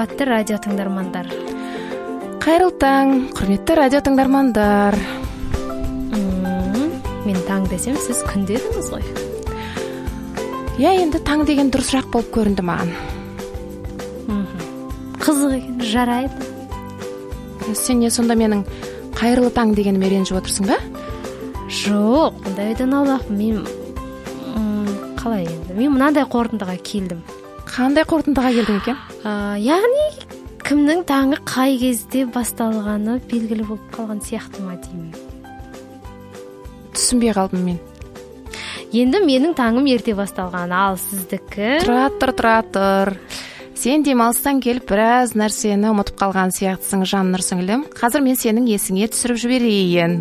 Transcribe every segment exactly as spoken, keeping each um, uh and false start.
Кымбатты радио тыңдармандар. Кайрылуу таң, құрметті радио тыңдармандар. Мен таң десем, сіз күн дедіңіз ғой. Я, енді таң деген дұрысырақ болып көрінді маған. Қызық екен, жарайды. Сен не сонда менің қайырлы таң дегеніме ренжіп отырсың ба? Жоқ, мұндай ойдан аулақпын. Мен қалай енді? Мен мынандай қорытындыға келдім. Қандай қорытындыға келдің екен? Яғни кімнің таңы қай кезде басталғаны белгілі болып қалған сияқты ма деймін. Түсінбей қалдым мен. Енді менің таңым ерте басталған, ал сіздікі? Тұра тұр, тұра тұр. Сен демалыстан келіп біраз нәрсені ұмытып қалған сияқтысың, Жаннұр сіңілім. Қазір мен сенің есіңе түсіріп жіберейін.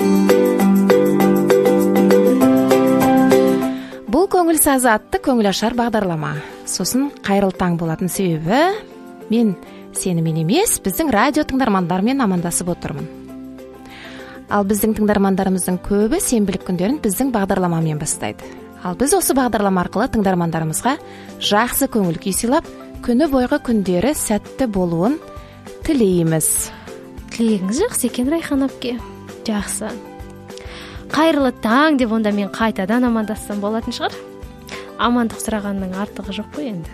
Бұл көңіл сазы атты көңіл ашар бағдарлама. Сосын қайырлы таң болатын себебі мен сенімен емес, біздің радио тыңдармандармен амандасып отырмын. Ал біздің тыңдармандарымыздың көбі сенбілік күндерін біздің бағдарламамен бастайды. Ал біз осы бағдарлама арқылы тыңдармандарымызға жақсы көңіл күй сыйлап, күні бойғы күндері сәтті болуын тілейміз. Тілегіңіз жақсы екен, Райхан апке. Жақсы. Қайырлы таң деп онда мен қайтадан амандассам болатын шығар. Амандық сұрағанның артығы жоқ қой енді.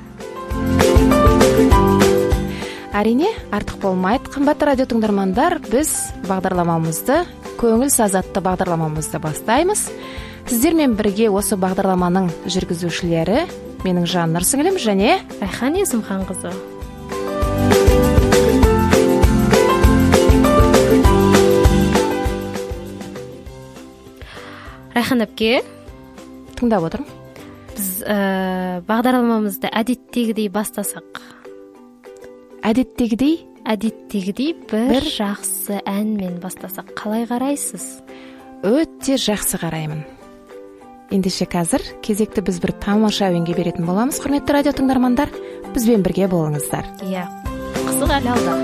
Әрине, артық болмайды. Қымбатты радио тыңдармандар, біз бағдарламамызды, көңіл сазатты бағдарламамызды бастаймыз. Сіздермен бірге осы бағдарламаның жүргізушілері менің Жаннұр сіңілім және Райхан Есімханқызы. Райхан апке, тыңдап отырмын. Біз ә, бағдарламамызды әдеттегідей бастасақ. Әдеттегідей? Әдеттегідей бір, бір жақсы әнмен бастасақ қалай қарайсыз? Өте жақсы қараймын. Ендеше қазір кезекті біз бір тамаша әуенге беретін боламыз. Құрметті радио тыңдармандар, бізбен бірге болыңыздар. Иә, қызық әлі алда.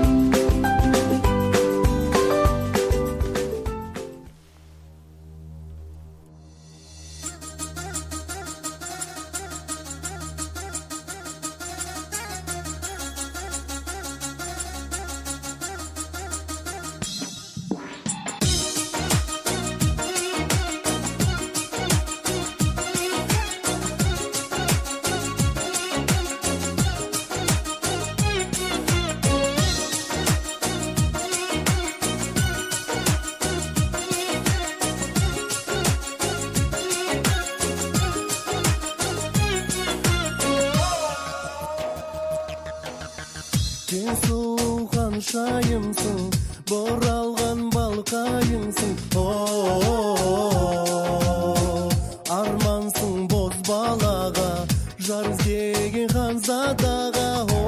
Суған шайымсың, боралған балқайымсың, армансың боз балаға, жар іздеген ханзадаға.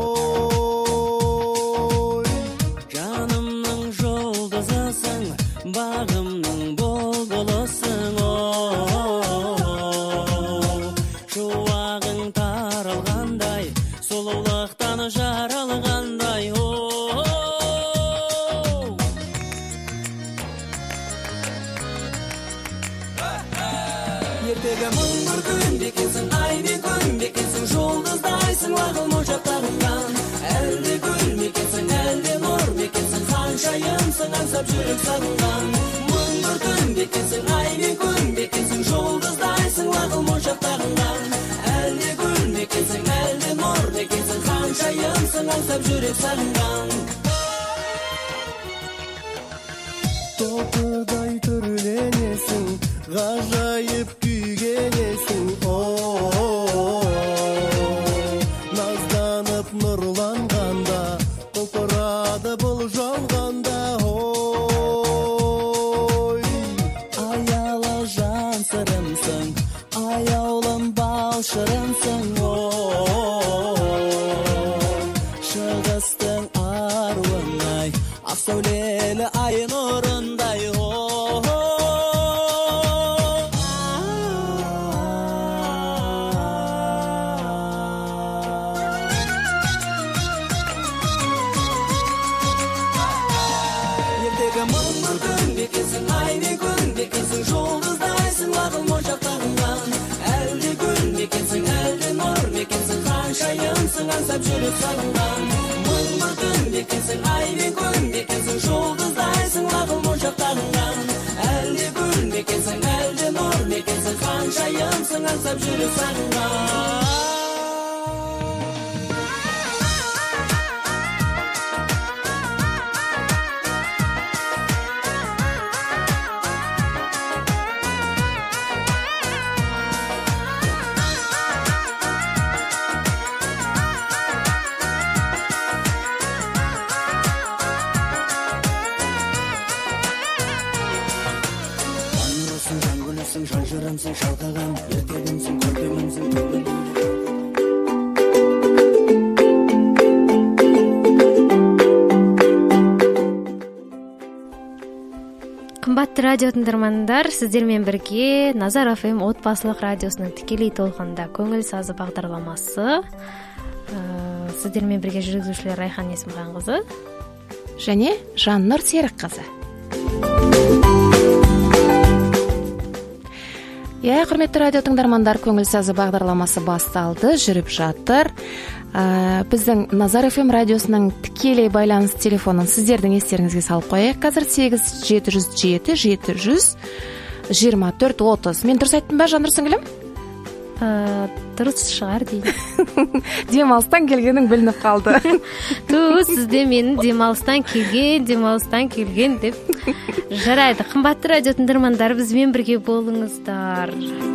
Жанымның жұлдызысың, бағымның бұлбұлысың, шуағың таралғандай, сұлулықтан жаралған. Ертегі мың бір күн бекенсің, ай мен күн бекенсің, жұлдыздайсың ағыл мұжақтарыңнан. Әлде гүл мекенсің, әлде нұр мекенсің, ханшайымсың аңсап жүрек сағынған. Мың бір күн бекенсің, ай мен күн бекенсің, жұлдыздайсың ағыл мұжақтарыңнан. Әлде гүл мекенсің, әлде нұр мекенсің, ханшайымсың аңсап жүрек сағынған. Топыдай түрленесің, ғажайып күйгенесің, назданып нұрланғанда, құлпырады бұл жалғанда. Аялы жан сырымсың, аяулым бал шырымсың, шығыстың аруынай, ақ сәулелі ай нұрындай. Аңсап жүрек сағынған, мың бекенсің, ай мен күн бекенсің, жұлдыздайсың лағыл моншақтарыңнан. Әлде гүл мекенсің, әлде нұр мекенсің, ханшайымсың аңсап жүрек сағынған. Жан жырымсың, шалқыған ертегімсің, көркемімсің, көңілімде. Қымбатты радио тыңдармандар, сіздермен бірге Назар эф эм отбасылық радиосының тікелей толқында көңіл сазы бағдарламасы. Сіздермен бірге жүргізушілер Райхан Есімханқызы және Жаннұр Серікқызы. Иә, құрметті радио тыңдармандар, көңіл сазы бағдарламасы басталды, жүріп жатыр. Ә, біздің Назар эф эм радиосының тікелей байланыс телефонын сіздердің естеріңізге салып қояйық. Қазір сегіз жеті жүз жеті жеті жүз жиырма төрт отыз. Мен дұрыс айттым ба, Жаннұр сіңілім? Ә, дұрыс шығар дейін. Демалыстан келгенің білініп қалды. Ту, сізде менің демалыстан келген, демалыстан келген деп. Жарайды, қымбатты радио тыңдармандар, бізбен бірге болыңыздар.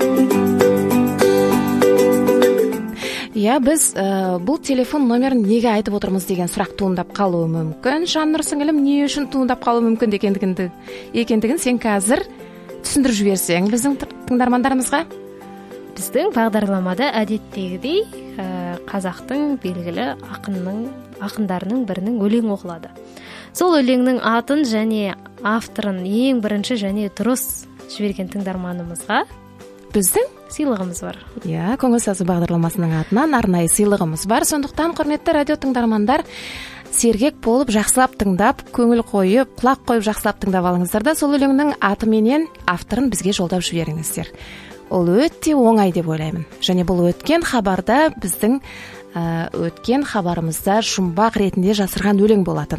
Иә, біз ә, бұл телефон номерін неге айтып отырмыз деген сұрақ туындап қалуы мүмкін. Жаннұр сіңілім, не үшін туындап қалуы мүмкін екендігін, екендігін сен қазір түсіндіріп жіберсең біздің тыңдармандарымызға. Біздің бағдарламада әдеттегідей қазақтың белгілі ақынның, ақындарының бірінің өлең оқылады. Сол өлеңнің атын және авторын ең бірінші және дұрыс жіберген тыңдарманымызға біздің сыйлығымыз бар. Иә, көңіл сазы бағдарламасының атынан арнайы сыйлығымыз бар. Сондықтан, құрметті радио тыңдармандар, сергек болып жақсылап тыңдап, көңіл қойып, құлақ қойып жақсылап тыңдап алыңыздар да сол өлеңнің аты менен авторын бізге жолдап жіберіңіздер. Ол өте оңай деп ойлаймын. Және бұл өткен хабарда біздің ә, өткен хабарымызда жұмбақ ретінде жасырған өлең болатын.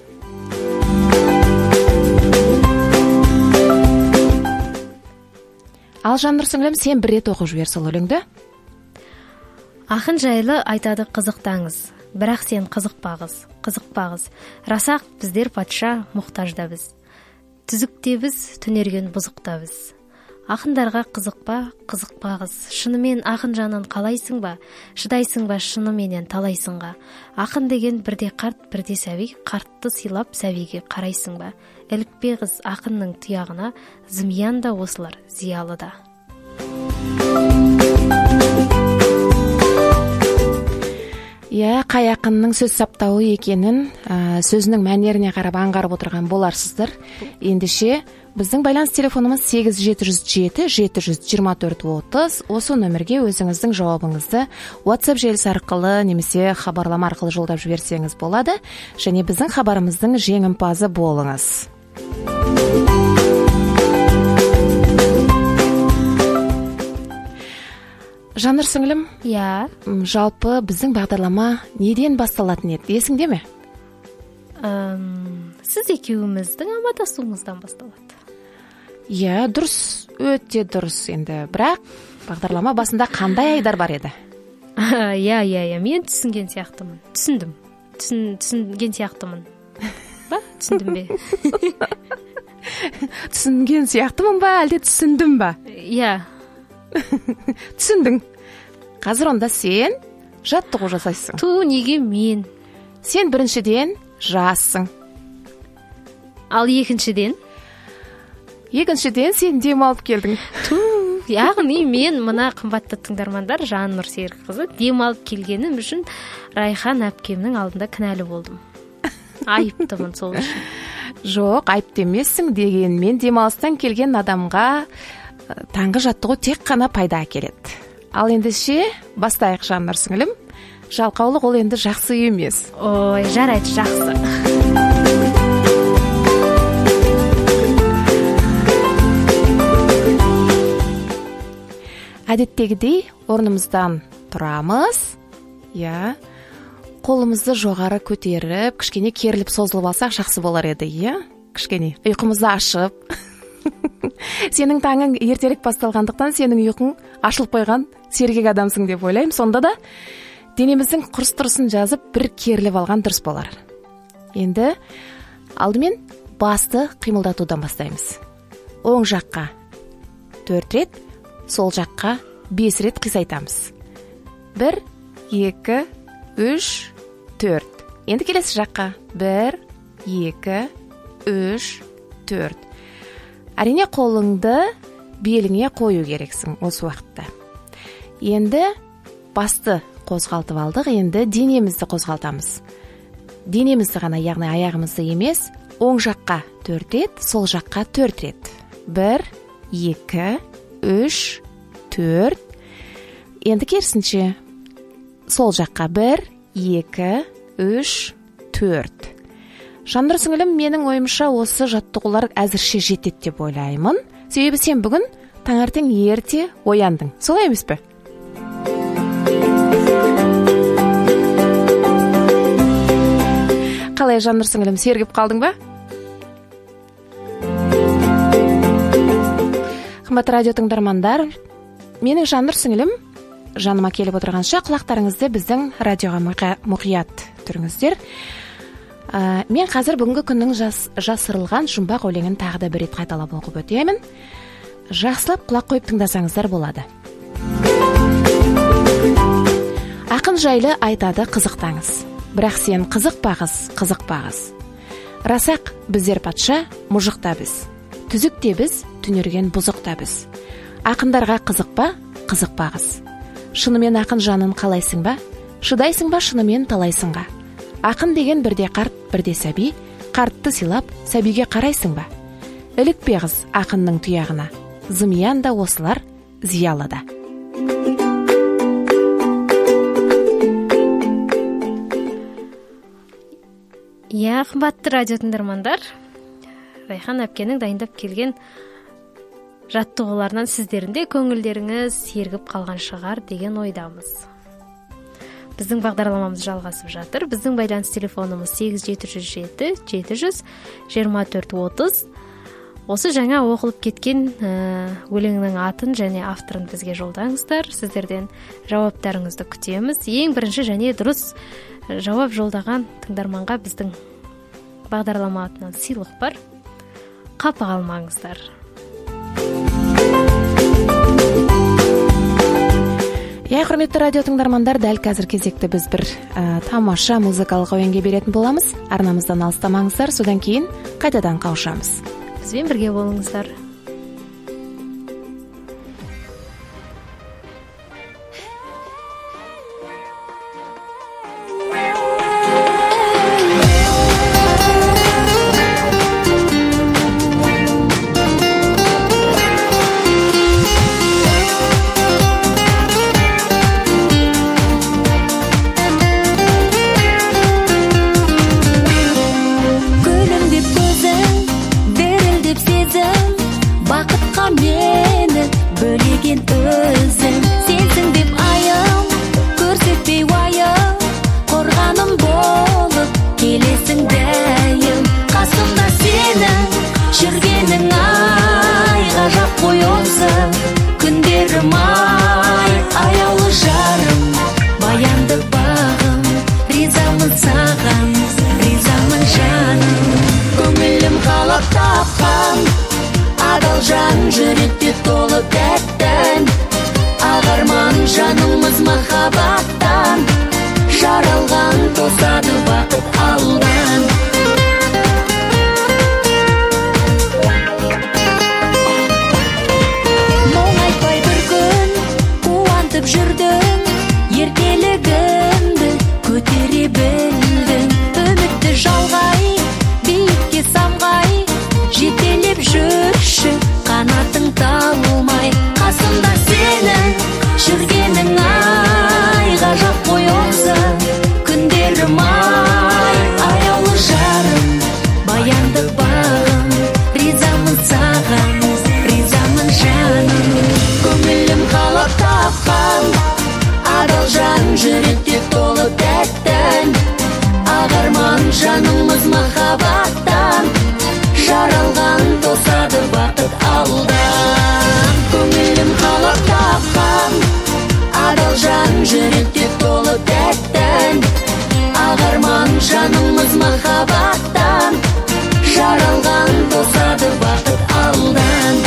Ал Жаннұр сіңілім, сен бір рет оқып жібер сол өлеңді. Ақын жайлы айтады қызықтаңыз, бірақ сен қызықпағыз, қызықпағыз. Расақ біздер патша, мұқтажда біз. Түзікте біз, түнерген бұзықта біз. Ақындарға қызықпа, қызықпағыз. Шынымен ақын жанын қалайсың ба? Шыдайсың ба шыныменен талайсыңға? Ақын деген бірде қарт, бірде сәби, қартты сыйлап сәбиге қарайсың ба? Ілікпе қыз ақынның тұяғына, зымиян да осылар, зиялы да. Иә, қай ақынның сөз саптауы екенін ә, сөзінің мәнеріне қарап аңғарып отырған боларсыздар. Ендеше біздің байланыс телефонымыз сегіз жеті жүз жеті жеті жүз жиырма төрт отыз. Осы нөмірге өзіңіздің жауабыңызды WhatsApp желісі арқылы немесе хабарлама арқылы жолдап жіберсеңіз болады. Және біздің хабарымыздың жеңімпазы болыңыз. Жаннұр сіңілім, Иә. жалпы біздің бағдарлама неден басталатын еді, есіңде ме? Әм, сіз екеуіміздің амандасуымыздан басталады. Иә, дұрыс, өте дұрыс енді. Бірақ бағдарлама басында қандай айдар бар еді? Иә, иә, иә, мен түсінген сияқтымын. Түсіндім. Түсін, түсінген сияқтымын. Ба, түсіндім бе? Түсінген сияқтымын ба, әлде түсіндім ба? Иә. Түсіндің. Қазір онда сен жаттығу жасайсың. Ту, неге мен? Сен біріншіден жассың. Ал екіншіден? Екіншіден сен демалып келдің. Ту, яғни мен мына қымбатты тыңдармандар Жаннұр Серікқызы демалып келгенім үшін Райхан әпкемнің алдында кінәлі болдым. Айыптымын сол үшін. Жоқ, айыпты емессің, дегенмен демалыстан келген адамға таңғы жаттығу тек қана пайда әкеледі. Ал ендеше бастайық Жаннұр сіңілім. Жалқаулық ол енді жақсы емес. Ой, жарайды, жақсы. Әдеттегідей орнымыздан тұрамыз. Иә. қолымызды жоғары көтеріп, кішкене керіліп созылып алсақ жақсы болар еді, иә? Кішкене ұйқымызды ашып. Сенің таңың ертерек басталғандықтан сенің ұйқың ашылып қойған сергек адамсың деп ойлаймын. Сонда да денеміздің құрыс-тұрысын жазып, бір керіліп алған дұрыс болар. Енді алдымен басты қимылдатудан бастаймыз. Оң жаққа төрт рет, сол жаққа бес рет қисайтамыз. Бір, екі, үш, төрт. Енді келесі жаққа. Бір, екі, үш, төрт. Әрине қолыңды беліңе қою керексің осы уақытта. Енді басты қозғалтып алдық, енді денемізді қозғалтамыз. Денемізді ғана, яғни аяғымызды емес, оң жаққа төрт рет, сол жаққа төрт рет. Бір, екі, үш, төрт. Енді керісінше сол жаққа бір, екі, үш, төрт. Жандыр сіңілім, менің ойымша осы жаттығулар әзірше жетеді деп ойлаймын. Себебі сен бүгін таңертең ерте ояндың. Солай емес пе? Қалай, Жандыр сіңілім, сергіп қалдың ба? Қымбатты радио тыңдармандар, менің Жандыр сіңілім жаныма келіп отырғанша құлақтарыңызды біздің радиоға мұқият түріңіздер. Ә, мен қазір бүгінгі күннің жас, жасырылған жұмбақ өлеңін тағы да бір рет қайталап оқып өтемін. Жақсылап құлақ қойып тыңдасаңыздар болады. Ақын жайлы айтады қызықтаңыз. Бірақ сен қызықпағыз, қызықпағыз. Расақ біздер патша, мұжықта біз. Түзікте біз, түнерген бұзықта біз. Ақындарға қызықпа, қызықпағыз. Шынымен ақын жанын қалайсың ба? Шыдайсың ба шынымен талайсыңға? Ақын деген бірде қарт, бірде сәби, қартты сыйлап, сәбиге қарайсың ба? Ілікпе қыз ақынның тұяғына, зымиян да осылар, зиялы да. Иә, қымбатты радио тыңдармандар, Райхан әпкенің дайындап келген жаттығуларынан сіздердің де көңілдеріңіз сергіп қалған шығар деген ойдамыз. Біздің бағдарламамыз жалғасып жатыр. Біздің байланыс телефонымыз сегіз жеті жүз жеті жеті жүз жиырма төрт отыз. Осы жаңа оқылып кеткен ә, өлеңнің атын және авторын бізге жолдаңыздар. Сіздерден жауаптарыңызды күтеміз. Ең бірінші және дұрыс жауап жолдаған тыңдарманға біздің бағдарлама атынан сыйлық бар. Қапы қалмаңыздар. Я, құрметті радио тыңдармандар, дәл қазір кезекті біз бір ә, тамаша музыкалық ойынға беретін боламыз. Арнамыздан алыстамаңыздар, содан кейін қайтадан қауышамыз. Бізбен бірге болыңыздар. Жүректе толы тәттен, ағарман жанымыз махаббаттан, жаралған тосады бақыт алдан. Мұң айтпай бір күн қуантып жүрдің, ертелігіңді көтере білдің. Үмітті жалғай, биікке самғай, жетелеп жүрші қанатың тосады бақыт алдан. Көңілім қалап тапқан адал жан, жүректе толы тәттен. Ағарман жанымыз махаббаттан, жаралған тосады бақыт алдан.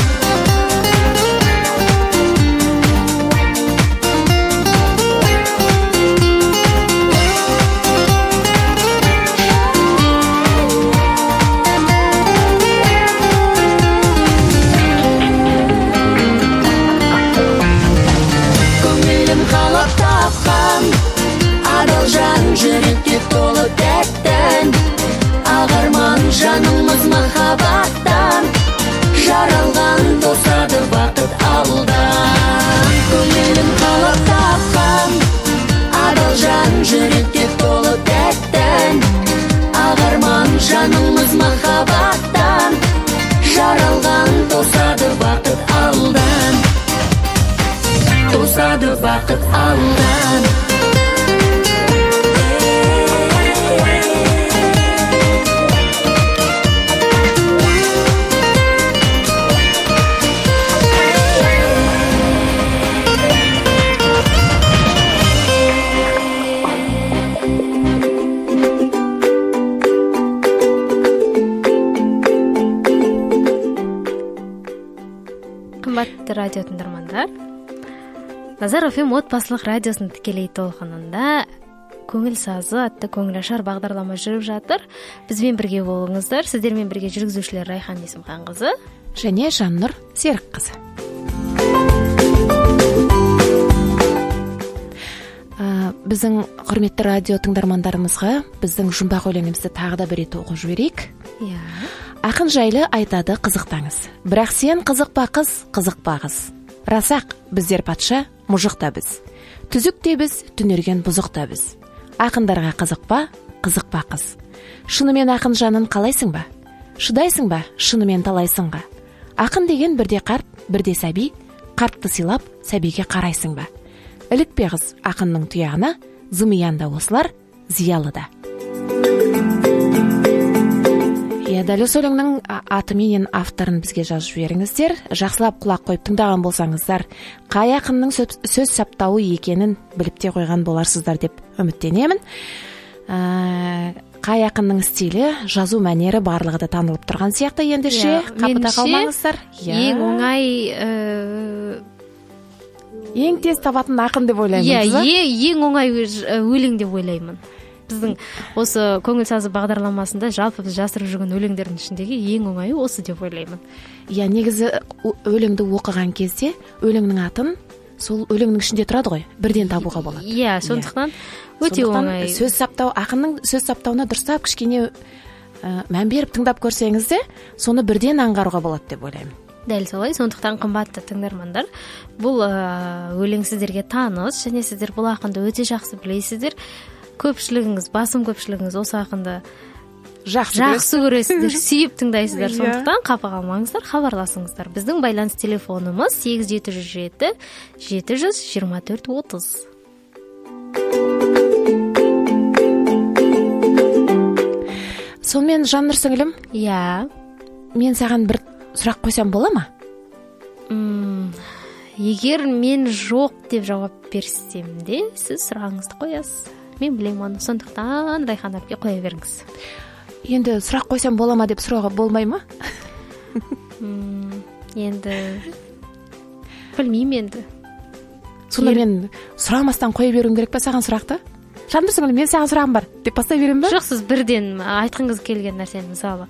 Жүректе толы тәттен, ағарман жанымыз махаббаттан, жаралған тосады бақыт алдан. Көңілім қалап тапқан адал жан, жүректе толы тәттен, ағарман жанымыз махаббаттан, жаралған тосады бақыт алдан. Тосады бақыт алдан. Қымбатты радио тыңдармандар, Назар эф эм отбасылық радиосының тікелей толқынында көңіл сазы атты көңілашар бағдарлама жүріп жатыр. Бізбен бірге болыңыздар. Сіздермен бірге жүргізушілер Райхан Есімханқызы және Жаннұр Серікқызы. Біздің құрметті радио тыңдармандарымызға біздің жұмбақ өлеңімізді тағы да бір рет оқып жіберейік. Иә. Ақын жайлы айтады қызықтаңыз. Бірақ сен қызықпа қыз, қызықпа қыз. Расақ, біздер патша, мұжық та біз. Түзік те біз, түнерген бұзық та біз. Ақындарға қызықпа, қызықпа қыз. Шынымен ақын жанын қалайсың ба? Шыдайсың ба, шынымен талайсыңға? Ақын деген бірде қарт, бірде сәби, қартты сыйлап, сәбиге қарайсың ба? Ілікпе қыз ақынның тұяғына, зымиян да осылар, зиялы да. Иә, дәл осы өлеңнің аты менен авторын бізге жазып жіберіңіздер. Жақсылап құлақ қойып тыңдаған болсаңыздар, қай ақынның сөз саптауы екенін біліп те қойған боларсыздар деп үміттенемін. Қай ақынның стилі, жазу мәнері барлығы да танылып тұрған сияқты. Ендеше қапыда қалмаңыздар. Ең оңай, ең тез табатын ақын деп ойлаймын. Иә, ең оңай өлең деп ойлаймын. Біздің осы көңіл сазы бағдарламасында жалпы біз жасырып жүрген өлеңдердің ішіндегі ең оңайы осы деп ойлаймын. Иә, негізі өлеңді оқыған кезде өлеңнің атын сол өлеңнің ішінде тұрады ғой, бірден табуға болады. Иә, сондықтан өте оңай. Сөз саптау, ақынның сөз саптауына дұрыстап кішкене мән беріп тыңдап көрсеңіз де, соны бірден аңғаруға болады деп ойлаймын. Дәл солай. Сондықтан қымбатты тыңдармандар, бұл өлең сіздерге таныс, және сіздер бұл ақынды өте жақсы білесіздер. Көпшілігіңіз, басым көпшілігіңіз осы ақынды жақсы көресіздер, сүйіп тыңдайсыздар. Сондықтан қапа қалмаңыздар, хабарласыңыздар. Біздің байланыс телефонымыз сегіз жеті жүз жеті жеті жүз жиырма төрт отыз. Сонымен Жаннұр сіңілім, иә, мен саған бір сұрақ қойсам бола ма? Егер мен жоқ деп жауап берсем де, сіз сұрағыңызды қоясыз. Мен білемін оны, сондықтан Райхан әпке қоя беріңіз. Енді сұрақ қойсам бола ма деп сұрауға болмай ма? Енді білмеймін енді. Сонда мен сұрамастан қоя беруім керек па саған сұрақты? Жаннұр сіңілім, мен саған сұрағым бар деп бастай берем ба? Жоқ, сіз бірден айтқыңыз келген нәрсені, мысалы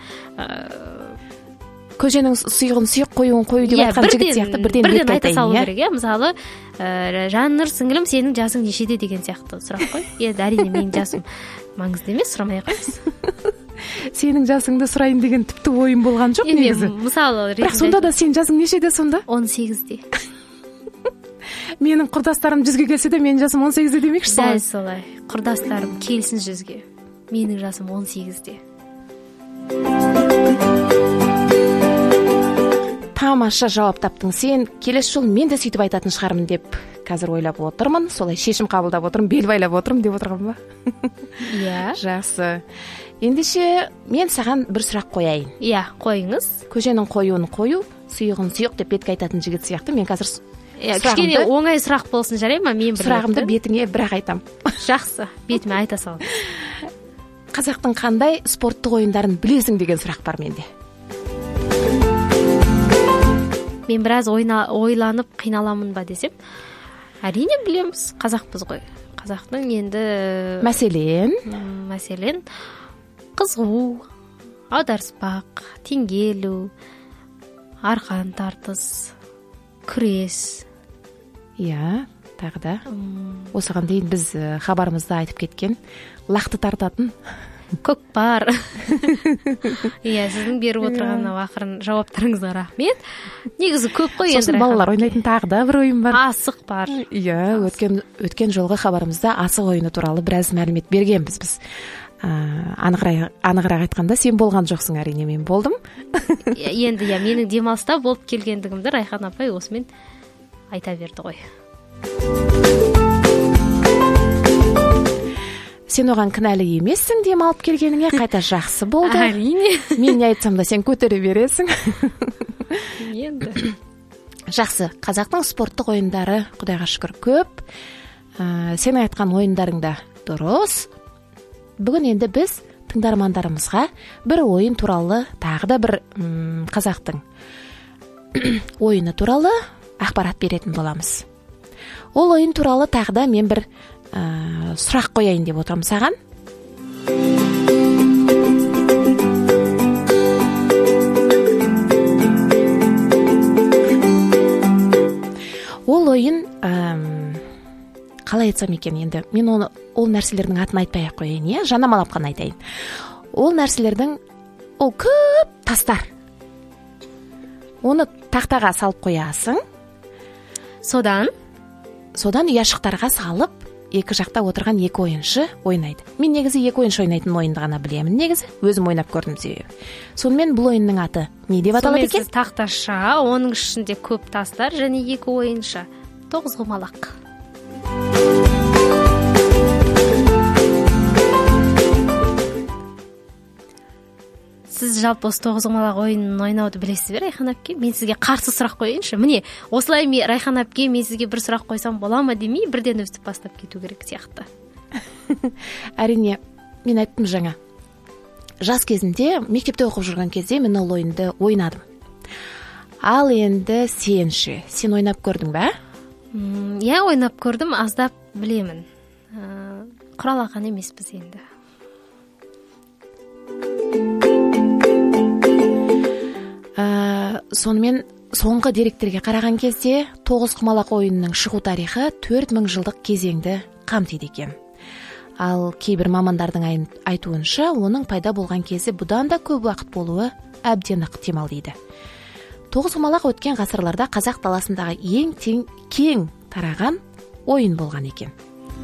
көженің сұйығын сұйық, қоюын қою деп айтқан жігіт сияқты бірден бірден айта салу керек, иә. Мысалы, Жаннұр сіңілім, сенің жасың нешеде деген сияқты сұрақ қой. Енді әрине менің жасым маңызды емес, сұрамай ақ қойыңыз. Сенің жасыңды сұрайын деген тіпті ойым болған жоқ негізі. Мысалы, бірақ сонда да сенің жасың нешеде сонда? он сегізде. Менің құрдастарым жүзге келсе де менің жасым он сегізде демекші солай. Дәл солай. Құрдастарым келсін жүзге. Менің жасым он сегізде. Тамаша жауап таптың сен. Келесі жол мен де сөйтіп айтатын шығармын деп қазір ойлап отырмын. Солай шешім қабылдап отырмын, бел байлап отырмын деп отырған ба? Иә. Жақсы. ендеше мен саған бір сұрақ қояйын. Иә, қойыңыз. Көженің қоюын қою, сұйығын сұйық деп бетке айтатын жігіт сияқты. Мен қазір Иә, кішкене оңай сұрақ болсын, жарай ма? Мен сұрағымды бетіңе бірақ айтам. Жақсы, бетіме айта сал. Қазақтың қандай спорттық ойындарын білесің деген сұрақ бар менде. Мен біраз ойна, ойланып қиналамын ба десем, әрине білеміз, қазақпыз ғой. Қазақтың енді Мәселен, мәселен қызғу, аударыспақ, теңгелу, арқан тартыс, күрес. Иә, тағы да. Осыған дейін біз хабарымызда айтып кеткен лақты тартатын көкпар. Иә, сіздің беріп отырған ақырын жауаптарыңызға рахмет. Негізі көп қой енді. Сосын балалар ойнайтын тағы да бір ойын бар. Асық бар. Иә, өткен өткен жолғы хабарымызда асық ойыны туралы біраз мәлімет бергенбіз біз. Анығырақ анығырақ айтқанда сен болған жоқсың, әрине мен болдым. Енді я менің демалыста болып келгендігімді Райхан апай осымен айта берді ғой. Сен оған кінәлі емессің, демалып келгеніңе, қайта жақсы болды. Әрине. Мен не айтсам да сен көтере бересің. Енді. Жақсы, қазақтың спорттық ойындары құдайға шүкір көп. Ә, сен айтқан ойындарың да дұрыс. Бүгін енді біз тыңдармандарымызға бір ойын туралы, тағы да бір м, қазақтың ойыны туралы ақпарат беретін боламыз. Ол ойын туралы тағы да мен бір ә, сұрақ қояйын деп отырмын саған. Ол ойын ә, қалай айтсам екен, енді мен оны ол нәрселердің атын айтпай ақ қояйын, иә, жанамалап қана айтайын. Ол нәрселердің ол көп тастар. Оны тақтаға салып қоясың. Содан Содан ұяшықтарға салып, екі жақта отырған екі ойыншы ойнайды. Мен негізі екі ойыншы ойнайтын ойынды ғана білемін, негізі өзім ойнап көрдім себебі. Сонымен бұл ойынның аты не деп аталады екен? Тақташа, оның ішінде көп тастар және екі ойыншы. Тоғызқұмалақ. Сіз жалпы осы тоғызқұмалақ ойынын ойнауды білесіз бе, Райхан әпке? Мен сізге қарсы сұрақ қояйыншы. Міне, осылай мен Райхан әпке мен сізге бір сұрақ қойсам бола ма демей, бірден өстіп бастап кету керек сияқты. Әрине, мен айттым жаңа. Жас кезінде, мектепте оқып жүрген кезде мен ол ойынды ойнадым. Ал енді сенші, сен ойнап көрдің бе? Иә, ойнап көрдім, аздап білемін. Құралақан емеспіз енді. Ә, сонымен соңғы деректерге қараған кезде тоғызқұмалақ ойынының шығу тарихы төрт мың жылдық кезеңді қамтиды екен. Ал кейбір мамандардың айтуынша оның пайда болған кезі бұдан да көп уақыт болуы әбден ықтимал дейді. Тоғызқұмалақ өткен ғасырларда қазақ даласындағы ең тең кең тараған ойын болған екен.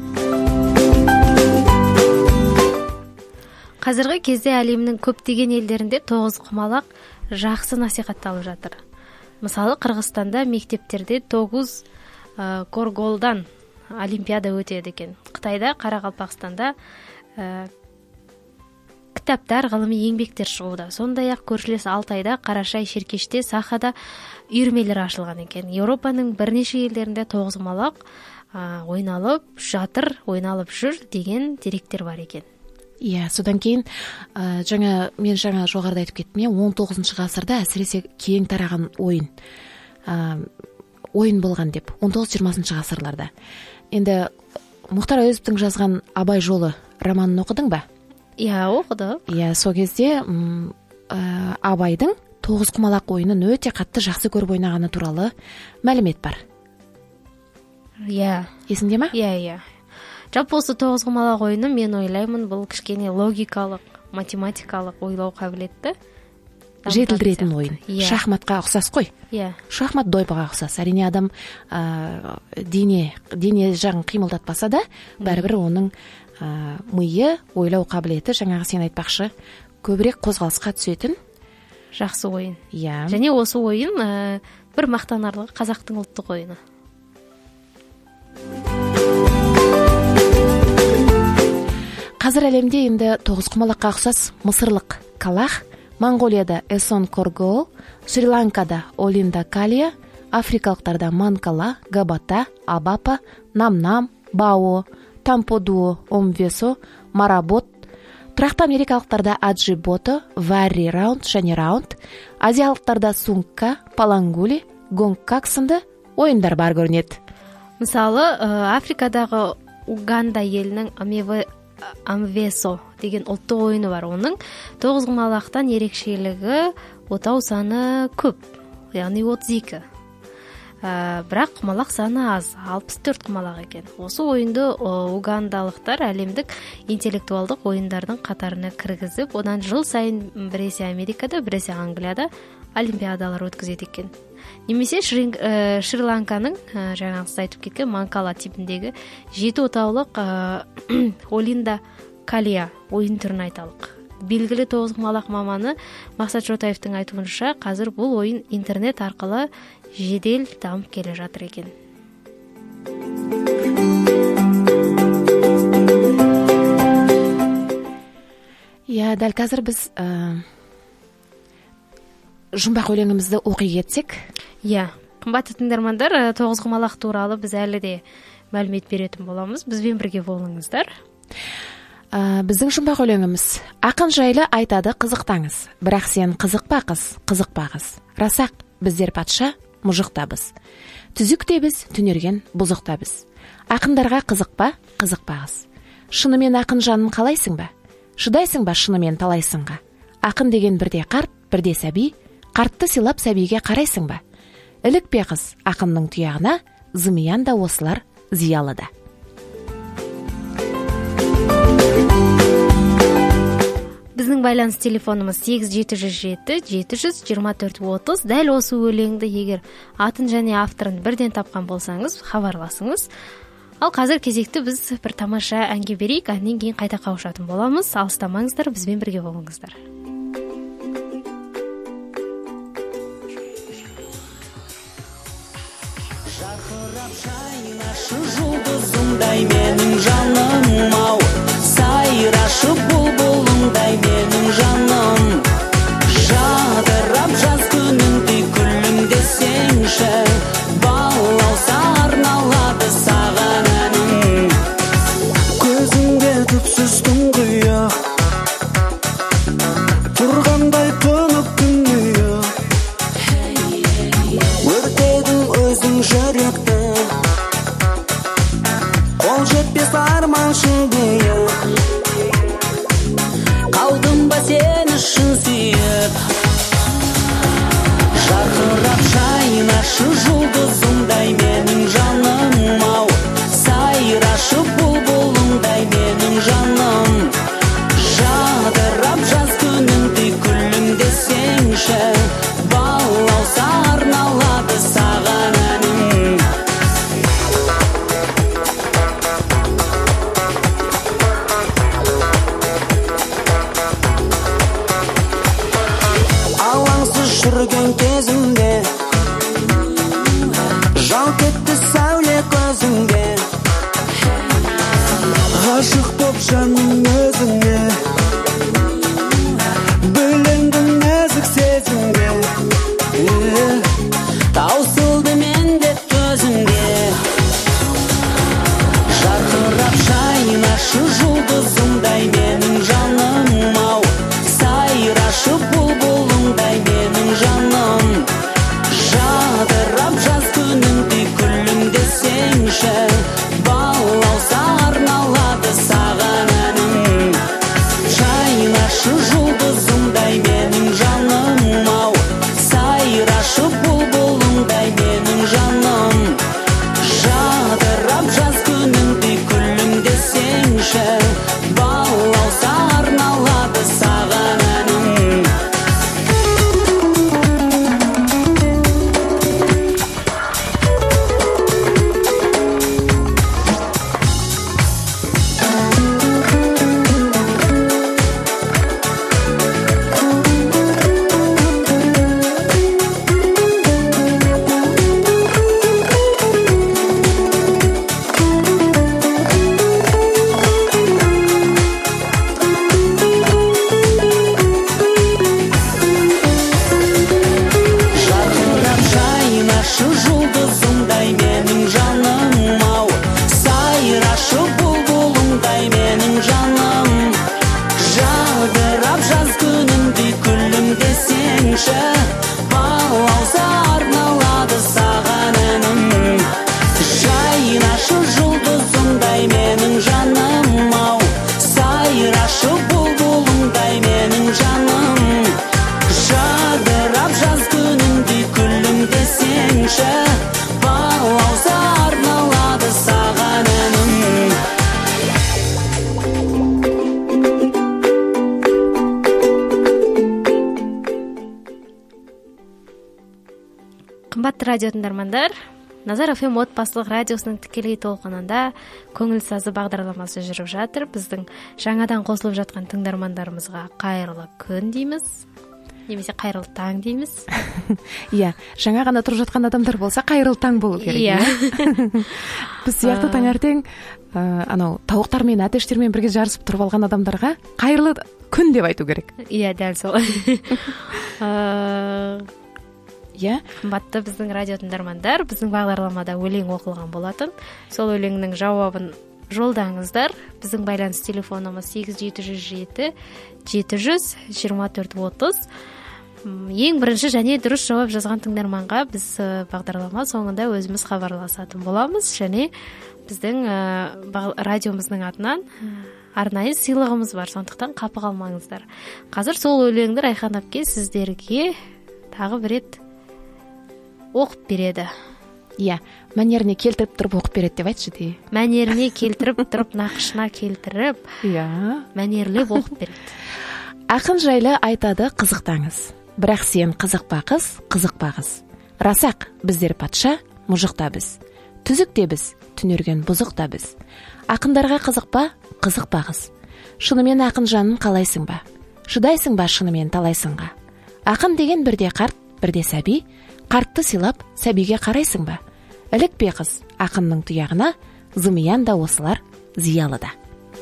Қазіргі кезде әлемнің көптеген елдерінде тоғызқұмалақ жақсы насихатталып жатыр. Мысалы, Қырғызстанда мектептерде тоғыз ә, корголдан олимпиада өтеді екен. Қытайда, Қарақалпақстанда ә, кітаптар, ғылыми еңбектер шығуда. Сондай-ақ көршілес Алтайда, Қарашай, Шеркеште, Сахада үйірмелер ашылған екен. Еуропаның бірнеше елдерінде тоғызқұмалақ ә, ойналып жатыр, ойналып жүр деген деректер бар екен. Иә, содан кейін ә, жаңа мен жаңа жоғарыда айтып кеттім, он тоғызыншы ғасырда әсіресе кең тараған ойын ә, ойын болған деп, он тоғыз жиырмасыншы ғасырларда. Енді Мұхтар Әуезовтің жазған Абай жолы романын оқыдың ба? Иә, оқыдым. Иә, сол кезде м, ә, Абайдың тоғызқұмалақ ойынын өте қатты жақсы көріп ойнағаны туралы мәлімет бар. Иә. Есіңде ме? Иә, иә. Жалпы осы тоғызқұмалақ ойыны мен ойлаймын, бұл кішкене логикалық, математикалық ойлау қабілетті жетілдіретін ойын. Yeah. Шахматқа ұқсас қой. Yeah. Шахмат дойбыға ұқсас. Әрине адам ә, дене дене жағын қимылдатпаса да, бәрібір оның ә, миы, ойлау қабілеті, жаңағы сен айтпақшы, көбірек қозғалысқа түсетін жақсы ойын. Иә. Yeah. Және осы ойын ә, бір мақтанарлығы қазақтың ұлттық ойыны. азыр әлемде енді тоғызқұмалаққа ұқсас мысырлық калах, Монголияда эсон коргол, Шри-Ланкада олинда калия, африкалықтарда манкала, габата, абапа, намнам, бао, тамподуо, омвесо, маработ, тұрақты америкалықтарда аджибото, варри раунд және раунд, азиялықтарда сунгка, палангули, гонгкак сынды ойындар бар көрінеді. Мысалы, Африкадағы Уганда елінің амвесо деген ұлттық ойыны бар. Оның тоғызқұмалақтан ерекшелігі отау саны көп, яғни отыз екі. Бірақ құмалақ саны аз, алпыс төрт құмалақ екен. Осы ойынды угандалықтар әлемдік интеллектуалдық ойындардың қатарына кіргізіп, одан жыл сайын біресе Америкада, біресе Англияда олимпиадалар өткізеді екен. Немесе Шри-Ланканың жаңағы сіз айтып кеткен манкала типіндегі жеті отаулық олинда калия ойын түрін айталық. Белгілі тоғызқұмалақ маманы Мақсат Шотаевтың айтуынша, қазір бұл ойын интернет арқылы жедел дамып келе жатыр екен. Я, дәл қазір біз жұмбақ өлеңімізді оқи кетсек. Я, қымбатты тыңдармандар, тоғызқұмалақ туралы біз әлі де мәлімет беретін боламыз. Бізбен бірге болыңыздар. Біздің жұмбақ өлеңіміз: ақын жайлы айтады қызықтаңыз, бірақ сен қызықпа қыз, қызықпа қыз. Расақ, біздер патша, мұжықтабыз. Түзіктебіз, түнерген бұзықтабыз. Ақындарға қызықпа, қызықпа қыз. Шынымен ақын жанын қалайсың ба? Шыдайсың ба шынымен талайсыңға? Ақын деген бірде қарт, бірде сәби, қартты сыйлап сәбиге қарайсың ба? Ілікпе қыз ақынның тұяғына, зымиян да осылар зиялы да. Біздің байланыс телефонымыз сегіз жеті жүз жеті жеті жүз жиырма төрт отыз. Дәл осы өлеңді егер атын және авторын бірден тапқан болсаңыз, хабарласыңыз. Ал қазір кезекті біз бір тамаша әнге берейік, әннен кейін қайта қауышатын боламыз. Алыстамаңыздар, бізбен бірге болыңыздар. Жарқырап жайнашы жұлдызымдай менің жаным ау, сайрашы бұлбұлыңдай менің жаным. Жадырап жаз күніңдей күлімдесеңші, балауса арналады саған әнім. Көзіңде түпсіз тұңғиық, тұрғандай тұнып күндейік. Өртедің өзің жүректі, қол жетпес арманшың дейік. Қалдым ба сен үшін сүйіп, жарқырап жайнашы жұлдызымдай менің жаным ау, сайрашы бұлбұлыңдай менің жаным. Жадырап жаз күніңдей күлімдесеңші, балауса арналады саған әнім. Алаңсыз жүрген кезімде жалт етті сәуле көзіңде, ғашық боп жаным өзіңе, бөлендім нәзік сезімге. Таусылды менде төзімге, жарқырап жайнашы жұлдызымдай менің жаным ау, сайрашы бұлбұлыңдай менің жаным. Жадырап жаз күніңдей күлімдесеңші, балауса арналады саған әнім. Жайнашы жұлдызымдай менің жаным ау, сайрашы Кымбаттуу радио тыңдармандар, Назар эф эм отбасылык радиосунун тикелей толкунунда көңүл сазы багдарламасы жүрүп жатыр. Биздин жаңадан косулуп жаткан тыңдармандарыбызга кайырлуу күн дейбиз, немесе кайырлуу таң дейбиз. Иә, жаңа гана туруп жаткан адамдар болсо кайырлуу таң болуу керек. Иә. Биз сыяктуу таңертең анау табактар менен атештер менен бирге жарышып туруп алган адамдарга кайырлуу күн деп айтуу керек. Иә, дәл сол. Иә, кымбаттуу биздин радио тыңдармандар, биздин багдарламада өлең окулган болотун. Сол өлеңдин жабабын жолдаңыздар. Биздин байланыш телефонубуз сегиз жети жүз жети жети жүз жыйырма төрт отуз. Эң биринчи және дурус жабап жазган тыңдарманга биз багдарлама соңунда өзүбүз кабарлашатын болобуз және биздин радиомуздун атынан арнайы сыйлыгыбыз бар. Сондуктан капы калмаңыздар. Азыр сол өлеңди Райхан апке сиздерге дагы бир рет окуп береді. Иә, манерине келтирип туруп окуп берет деп айтчы дей. Манерине келтирип туруп, накышына келтирип, иә, манерлеп окуп берет. Акын жайлы айтады кызыктаңыз. Бирок сен кызыкпагыз, кызыкпагыз. Расак биздер патша, мужукта биз. Түзүктебиз, түнөргөн бузукта биз. Акындарга кызыкпа, кызыкпагыз. Шынымен акын жанын калайсың ба? Шыдайсың ба шынымен талайсыңга? Акын деген бирде карт, бирде саби. Картты сыйлап, сабиге карайсың ба? Иликпей кыз акындын туягына, зымыян да осылар зыялы да.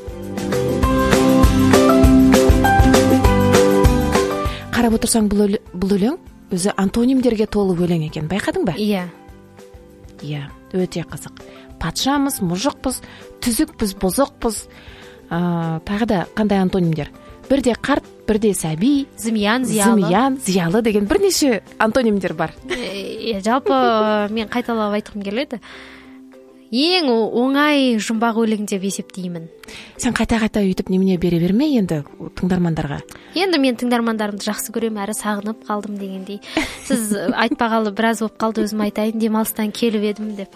Карап отурсаң, бул өлең өзү антонимдерге толуу өлең экен, байкадың ба? Иә. Иә, өтө кызык. Патшамыз, мужукпуз, түзүкпүз, бузукпуз. Тагы да кандай антонимдер? Бирде карт, бирде саби, зымыян, зыялы. Зымыян, зыялы деген бир нече антонимдер бар. Жалпы мен кайталап айткым келет. Эң оңай жумбак өлең деп эсептеймин. Сен кайта-кайта үйтүп немне бере берме енді тыңдармандарга. Енді мен тыңдармандарымды жакшы көрөм, әрі сагынып калдым дегендей. Сиз айтпагалы бир аз болуп калды, өзүм айтайын, демалыстан келип едим деп.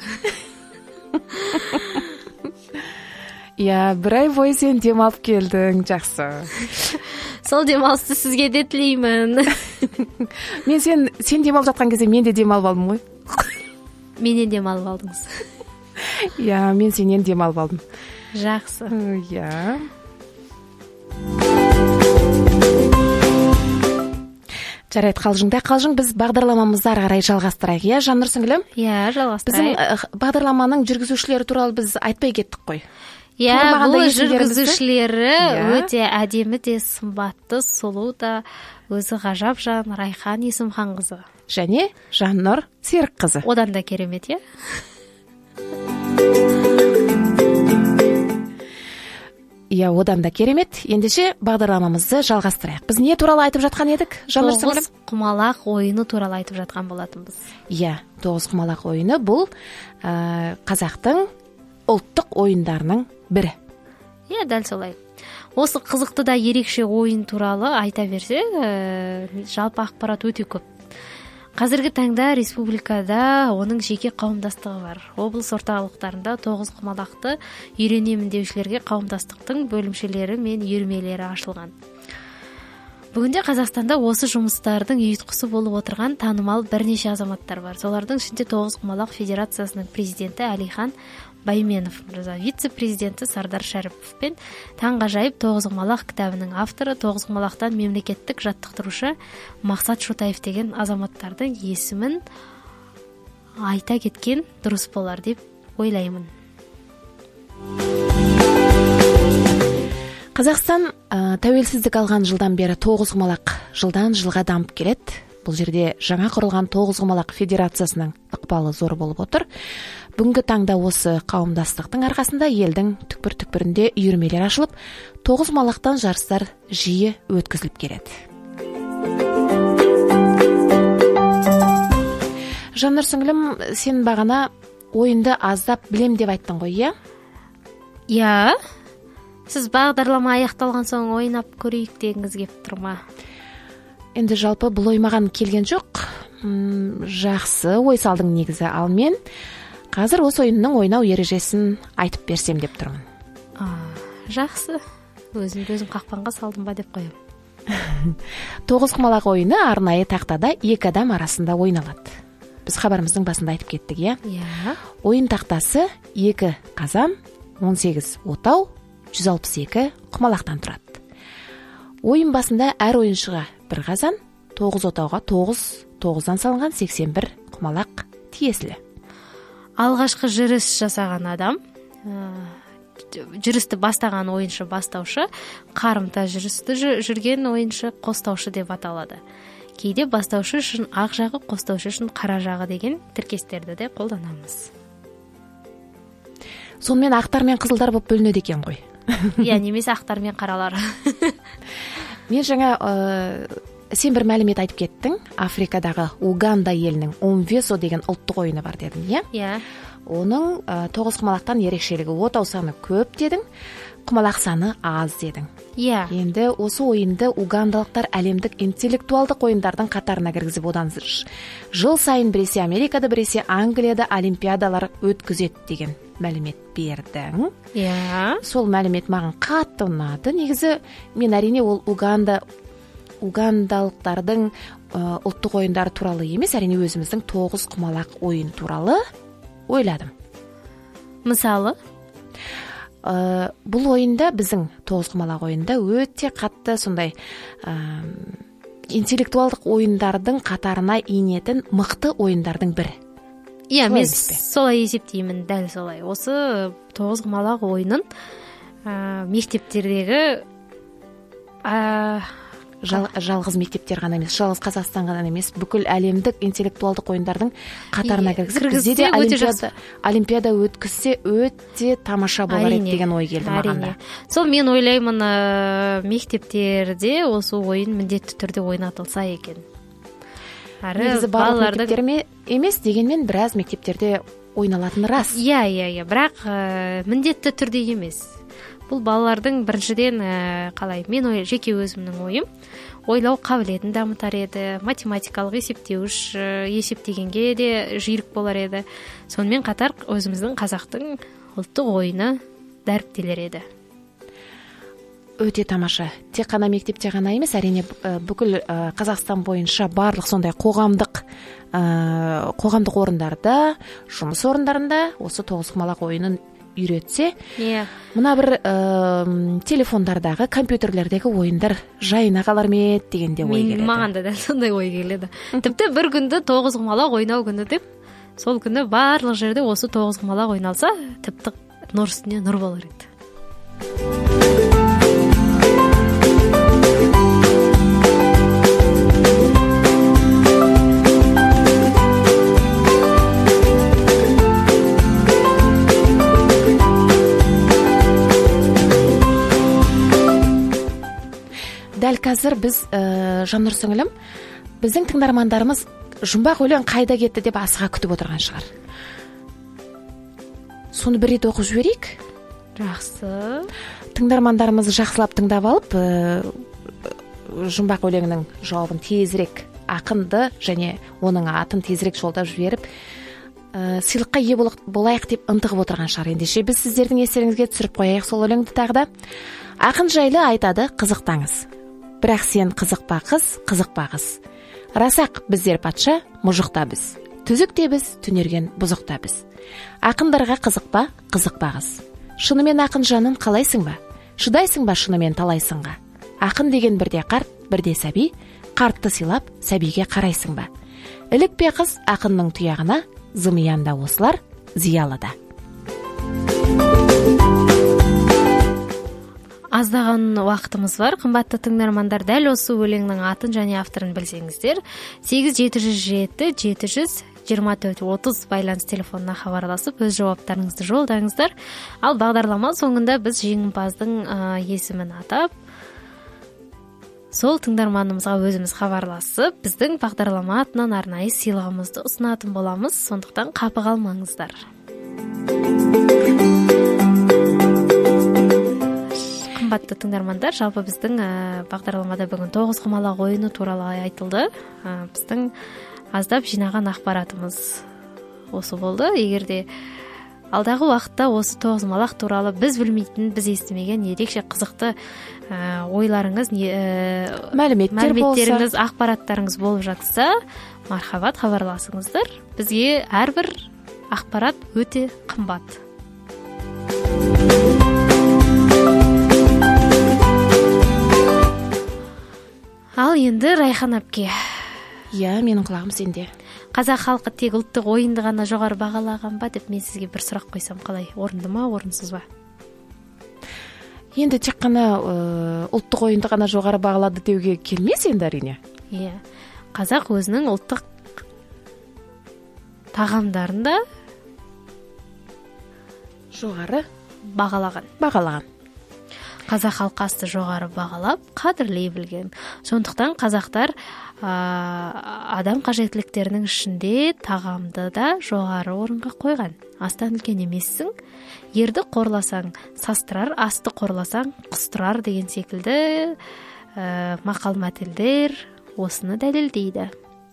Иә, бир ай бою сен демалып келдиң, жакшы. Сол демалышты сизге да тилеймин. Мен сен сен демалып жаткан кезде мен де демалып алдым ғой. Менен демалып алдыңыз. Иә, мен сенен демалып алдым. Жакшы. Иә. Жарайт, калжыңда калжың, биз багдарламамызды ары карай жалгастырайык. Иә, Жаннур сиңилим? Иә, жалгастырайык. Биздин багдарламанын жүргүзүүчүлөрү тууралуу биз айтпай кеттик кой. Иә, бул жүргүзүүчүлөрү өтө адеми де, сымбатты, сулуу да, өзү гажап жан Райхан Исимхан кызы. Және Жаннур Серик кызы. Одан да керемет, э? Иә, одан да керемет. Ендеше багдарламамызды жалгастырайык. Биз эмне тууралуу айтып жаткан едик, Жаннур сиңилим? Тогуз кумалак оюну тууралуу айтып жаткан болотунбуз. Иә, тогуз кумалак оюну бул казактын улуттук оюндарынын бири. Иә, дәл солай. Осы кызыктуу да эрекше оюн тууралуу айта берсе, жалпы акпарат өтө көп. Казыркы таңда республикада онун жеке кауымдастыгы бар. Облус орталыктарында тогуз кумалакты үйрөнөмүн деушилерге кауымдастыктын бөлүмчөлөрү менен үйрмөлөрү ачылган. Бүгүнде Казакстанда осы жумуштардын уюткусу болуп отурган таанымал бир нече азаматтар бар. Солардын ичинде тогуз кумалак федерациясынын президенти Алихан Байменов мырза, вице-президенти Сардар Шарипов пен таң ажайып тогуз кумалак китабынын автору, тогуз кумалактан мемлекеттик жаттыктыруучу Максат Шотаев деген азаматтардын эсимин айта кеткен дурус болар деп ойлоймун. Казакстан тәуелсиздик алган жылдан бери тогуз кумалак жылдан жылга дамып келет. Бул жерде жаңа курулган тогуз кумалак федерациясынын ыкпалы зор болуп отур. Бүгүнкү таңда осы кауымдастыктын аркасында элдин түкпүр-түкпүрүндө үйрмөлөр ачылып, тогуз кумалактан жарыстар жиі өткөзүлүп келет. Жаннур сиңилим, сен багана оюнду аздап билем деп айттың ғой, иә? Иә. Сиз багдарлама аякталган соң ойнап көрөйүк дегиңиз кеп турма? Энди жалпы бул ой мага келген жок. Жакшы ой салдың негизи. Ал мен азыр осы оюндун ойноо эрежесин айтып берсем деп турмун. Жакшы. Өзүмдү өзүм какпанга салдым ба деп коем. Тогуз кумалак оюну арнайы тактада эки адам арасында ойнолот. біз хабарымыздың басында айтып кеттік, иә. Иә. Ойын тақтасы екі қазан, он сегіз отау, жүз алпыс екі құмалақтан тұрады. Ойын басында әр ойыншыға бір қазан, тоғыз отауға тоғыз тоғыздан салынған сексен бір құмалақ тиесілі. Алғашқы жүріс жасаған адам, жүрісті бастаған ойыншы бастаушы, қарымта жүрісті жүрген ойыншы қостаушы деп аталады. Кейде бастаушы үшін ақ жағы, қостаушы үшін қара жағы деген тіркестерді де қолданамыз. Сонымен ақтар мен қызылдар болып бөлінеді екен ғой. Иә, немесе ақтар мен қаралар. Мен жаңа сен бір мәлімет айтып кеттің. Африкадағы Уганда елінің Омвесо деген ұлттық ойыны бар дедің, иә? Иә. Оның тоғыз құмалақтан ерекшелігі отау саны көп дедің, құмалақ саны аз дедің. Иә. Енді осы ойынды угандалықтар әлемдік интеллектуалдық ойындардың қатарына кіргізіп, одан жыл сайын біресе Америкада, біресе Англияда олимпиадалар өткізеді деген мәлімет бердің. Иә. Сол мәлімет маған қатты ұнады. Негізі мен әрине ол Уганда угандалықтардың ұлттық ойындары туралы емес, әрине өзіміздің тоғыз құмалақ ойын туралы ойладым. Мысалы? Ә, бұл ойында, біздің тоғыз құмалақ ойында өте қатты сондай ә, интеллектуалдық ойындардың қатарына енетін мықты ойындардың бірі. Иә, мен солай есептеймін, дәл солай. Осы тоғыз құмалақ ойынын ә, мектептердегі ә, Жал, жалғыз мектептер ғана емес, жалғыз Қазақстан ғана емес, бүкіл әлемдік интеллектуалдық ойындардың қатарына кіргізіп, бізде де олимпиада, олимпиада өткізсе өте тамаша болар еді деген ой келді маған да. Сол мен ойлаймын, мектептерде осы ойын міндетті түрде ойнатылса екен. Негізі барлық мектептерме емес, дегенмен біраз мектептерде ойналатыны рас. Иә, иә, иә, бірақ міндетті түрде емес. Бұл балалардың біріншіден қалай, мен ой, жеке өзімнің ойым, ойлау қабілетін дамытар еді, математикалық есептеуіш есептегенге де жүйрік болар еді. Сонымен қатар өзіміздің қазақтың ұлттық ойыны дәріптелер еді. Өте тамаша. Тек қана мектепте ғана емес, әрине бүкіл Қазақстан бойынша барлық сондай қоғамдық қоғамдық орындарда, жұмыс орындарында осы тоғыз құмалақ ойынын үйретсе, yeah. Мына бір ә, телефондардағы, компьютерлердегі ойындар жайына қалар ме дегенде ой келеді. Маған да дәл сондай ой келеді. Тіпті бір күнді тоғыз құмалақ ойнау күні деп, сол күні барлық жерде осы тоғыз құмалақ ойналса, тіпті нұр үстіне нұр болар еді. Дәл қазір біз ә, Жаннұр сіңілім, біздің тыңдармандарымыз жұмбақ өлең қайда кетті деп асыға күтіп отырған шығар. Соны бір рет оқып жіберейік. Жақсы. Тыңдармандарымыз жақсылап тыңдап алып, ә, жұмбақ өлеңінің жауабын тезірек, ақынды және оның атын тезірек жолдап жіберіп, ә, сыйлыққа ие болайық деп ынтығып отырған шығар. Ендеше біз сіздердің естеріңізге түсіріп қояйық сол өлеңді тағы да. Ақын жайлы айтады қызықтаңыз. Бірақ сен қызықпа қыз, қызықпа қыз. Расақ біздер патша, мұжықта біз. Түзік те біз, түнерген бұзықта біз. Ақындарға қызықпа, қызықпа қыз. Шынымен ақын жанын қалайсың ба? Шыдайсың ба шынымен талайсыңға? Ақын деген бірде қарт, бірде сәби, қартты сыйлап, сәбиге қарайсың ба? Ілікпе қыз ақынның тұяғына, зымиян да осылар, зиялы да. Аздаған уақытымыз бар. Қымбатты тыңдармандар, дәл осы өлеңнің атын және авторын білсеңіздер, сегіз жеті жүз жеті жеті жүз жиырма төрт отыз байланыс телефонына хабарласып, өз жауаптарыңызды жолдаңыздар. Ал бағдарлама соңында біз жеңімпаздың ә, есімін атап, сол тыңдарманымызға өзіміз хабарласып, біздің бағдарлама атынан арнайы сыйлығымызды ұсынатын боламыз. Сондықтан қапы қалмаңыздар. Қымбатты тыңдармандар, жалпы біздің ә, бағдарламада бүгін тоғыз құмалақ ойыны туралы айтылды. Ә, біздің аздап жинаған ақпаратымыз осы болды. Егерде алдағы уақытта осы тоғызқұмалақ туралы біз білмейтін, біз естімеген ерекше қызықты ә, ойларыңыз, ә, мәліметтер мәліметтеріңіз, ақпараттарыңыз болып жатса, мархабат, хабарласыңыздар. Бізге әрбір ақпарат өте қымбат. Ал енді Райхан әпке. Иә, менің құлағым сенде. Қазақ халқы тек ұлттық ойынды ғана жоғары бағалаған ба деп мен сізге бір сұрақ қойсам қалай? Орынды ма, орынсыз ба? Енді тек қана ұлттық ойынды ғана жоғары бағалады деуге келмес енді әрине. Иә. Қазақ өзінің ұлттық тағамдарында жоғары бағалаған. Бағалаған. Қазақ халқы асты жоғары бағалап, қадірлей білген. Сондықтан қазақтар ә, адам қажеттіліктерінің ішінде тағамды да жоғары орынға қойған. Астан үлкен емессің, ерді қорласаң састырар, асты қорласаң құстырар деген секілді ә, мақал мәтелдер осыны дәлелдейді.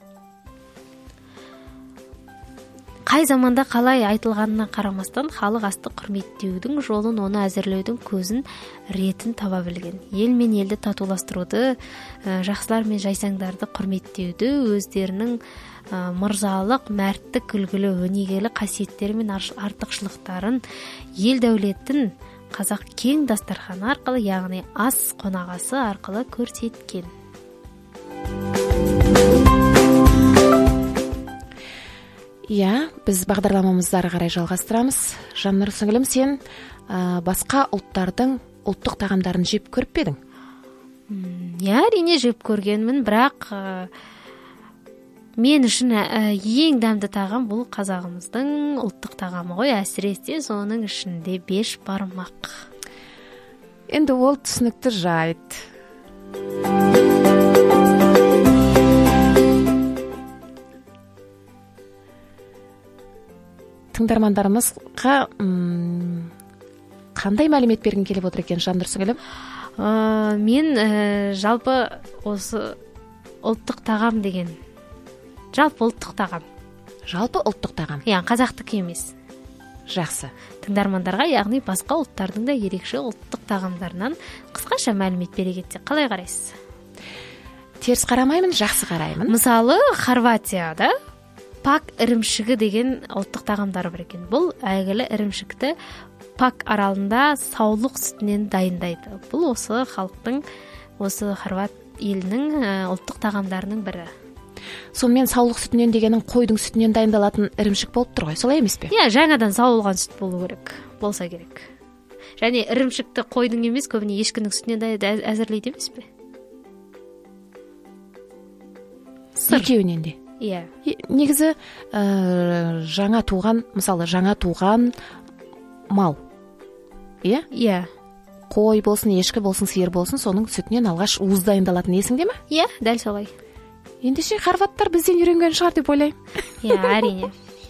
Қай заманда қалай айтылғанына қарамастан халық асты құрметтеудің жолын, оны әзірлеудің көзін, ретін таба білген. Ел мен елді татуластыруды, жақсылар мен жайсаңдарды құрметтеуді, өздерінің мырзалық, мәрттік, үлгілі, өнегелі қасиеттері мен артықшылықтарын, ел дәулетін қазақ кең дастарханы арқылы, яғни ас қонағасы арқылы көрсеткен. Иә, біз бағдарламамызды ары қарай жалғастырамыз. Жаннұр сіңілім, сен ә, басқа ұлттардың ұлттық тағамдарын жеп көріп пе едің? Иә, әрине жеп көргенмін, бірақ ә, мен үшін ә, ең дәмді тағам бұл қазағымыздың ұлттық тағамы ғой, әсіресе соның ішінде беш бармақ. Енді ол түсінікті жайт. Тыңдармандарымызға м- қандай мәлімет бергің келіп отыр екен, Жаннұр сіңілім? Ә, мен ә, жалпы осы ұлттық тағам деген, жалпы ұлттық тағам. Жалпы ұлттық тағам. Яғни қазақтікі емес. Жақсы. Тыңдармандарға, яғни басқа ұлттардың да ерекше ұлттық тағамдарынан қысқаша мәлімет бере кетсек, қалай қарайсыз? Теріс қарамаймын, жақсы қараймын. Мысалы, Хорватияда пак ірімшігі деген ұлттық тағамдары бар екен. Бұл әйгілі ірімшікті Пак аралында саулық сүтінен дайындайды. Бұл осы халықтың, осы Хорват елінің ұлттық тағамдарының бірі. Сонымен саулық сүтінен дегенің қойдың сүтінен дайындалатын ірімшік болып тұр ғой, солай емес пе? Иә, жаңадан сауылған сүт болу керек, болса керек. Және ірімшікті қойдың емес, көбіне ешкінің сүтінен әзірлейді емес пе? Екеуінен де. Иә. Негізі ә, жаңа туған, мысалы жаңа туған мал. Иә? Иә. Қой болсын, ешкі болсын, сиыр болсын, соның сүтінен алғаш уыз дайындалатын, есіңде ме? Иә, дәл солай. Ендеше хорваттар бізден үйренген шығар деп ойлаймын. Иә, әрине.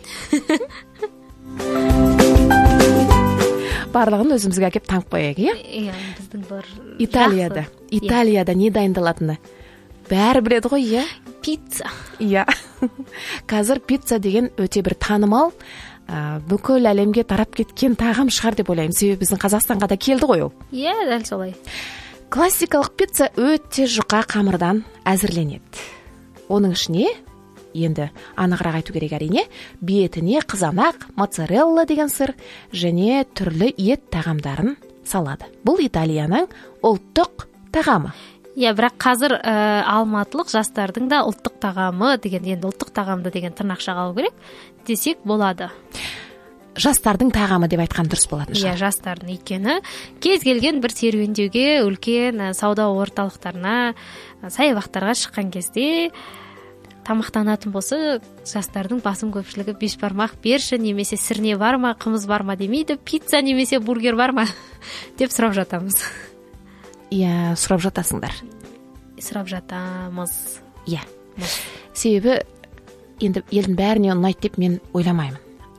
Барлығын өзімізге әкеп таңып қояйық, иә? Иә, біздің бір Италияда, Италияда не дайындалатыны бәрі біледі ғой, иә? Пицца. Иә. Қазір пицца деген өте бір танымал, ә, бүкіл әлемге тарап кеткен тағам шығар деп ойлаймын. Себебі біздің Қазақстанға да келді ғой ол. Иә, дәл солай. Классикалық пицца өте жұқа қамырдан әзірленеді. Оның ішіне, енді анығырақ айту керек әрине, бетіне қызанақ, моцарелла деген сыр және түрлі ет тағамдарын салады. Бұл Италияның ұлттық тағамы. Иә, бірақ қазір ә, алматылық жастардың да ұлттық тағамы деген, енді ұлттық тағамды деген тырнақшаға алу керек десек болады. Жастардың тағамы деп айтқан дұрыс болатын шығар. Иә, жастардың, өйткені кез келген бір серуендеуге, үлкен сауда орталықтарына, саябақтарға шыққан кезде тамақтанатын болса, жастардың басым көпшілігі бешбармақ берші, немесе сірне бар ма, қымыз бар ма демейді, пицца немесе бургер бар ма деп сұрап жатамыз. Иә, сұрап жатасыңдар. Сұрап жатамыз. Иә. Себебі енді елдің бәріне ұнайды деп мен ойламаймын.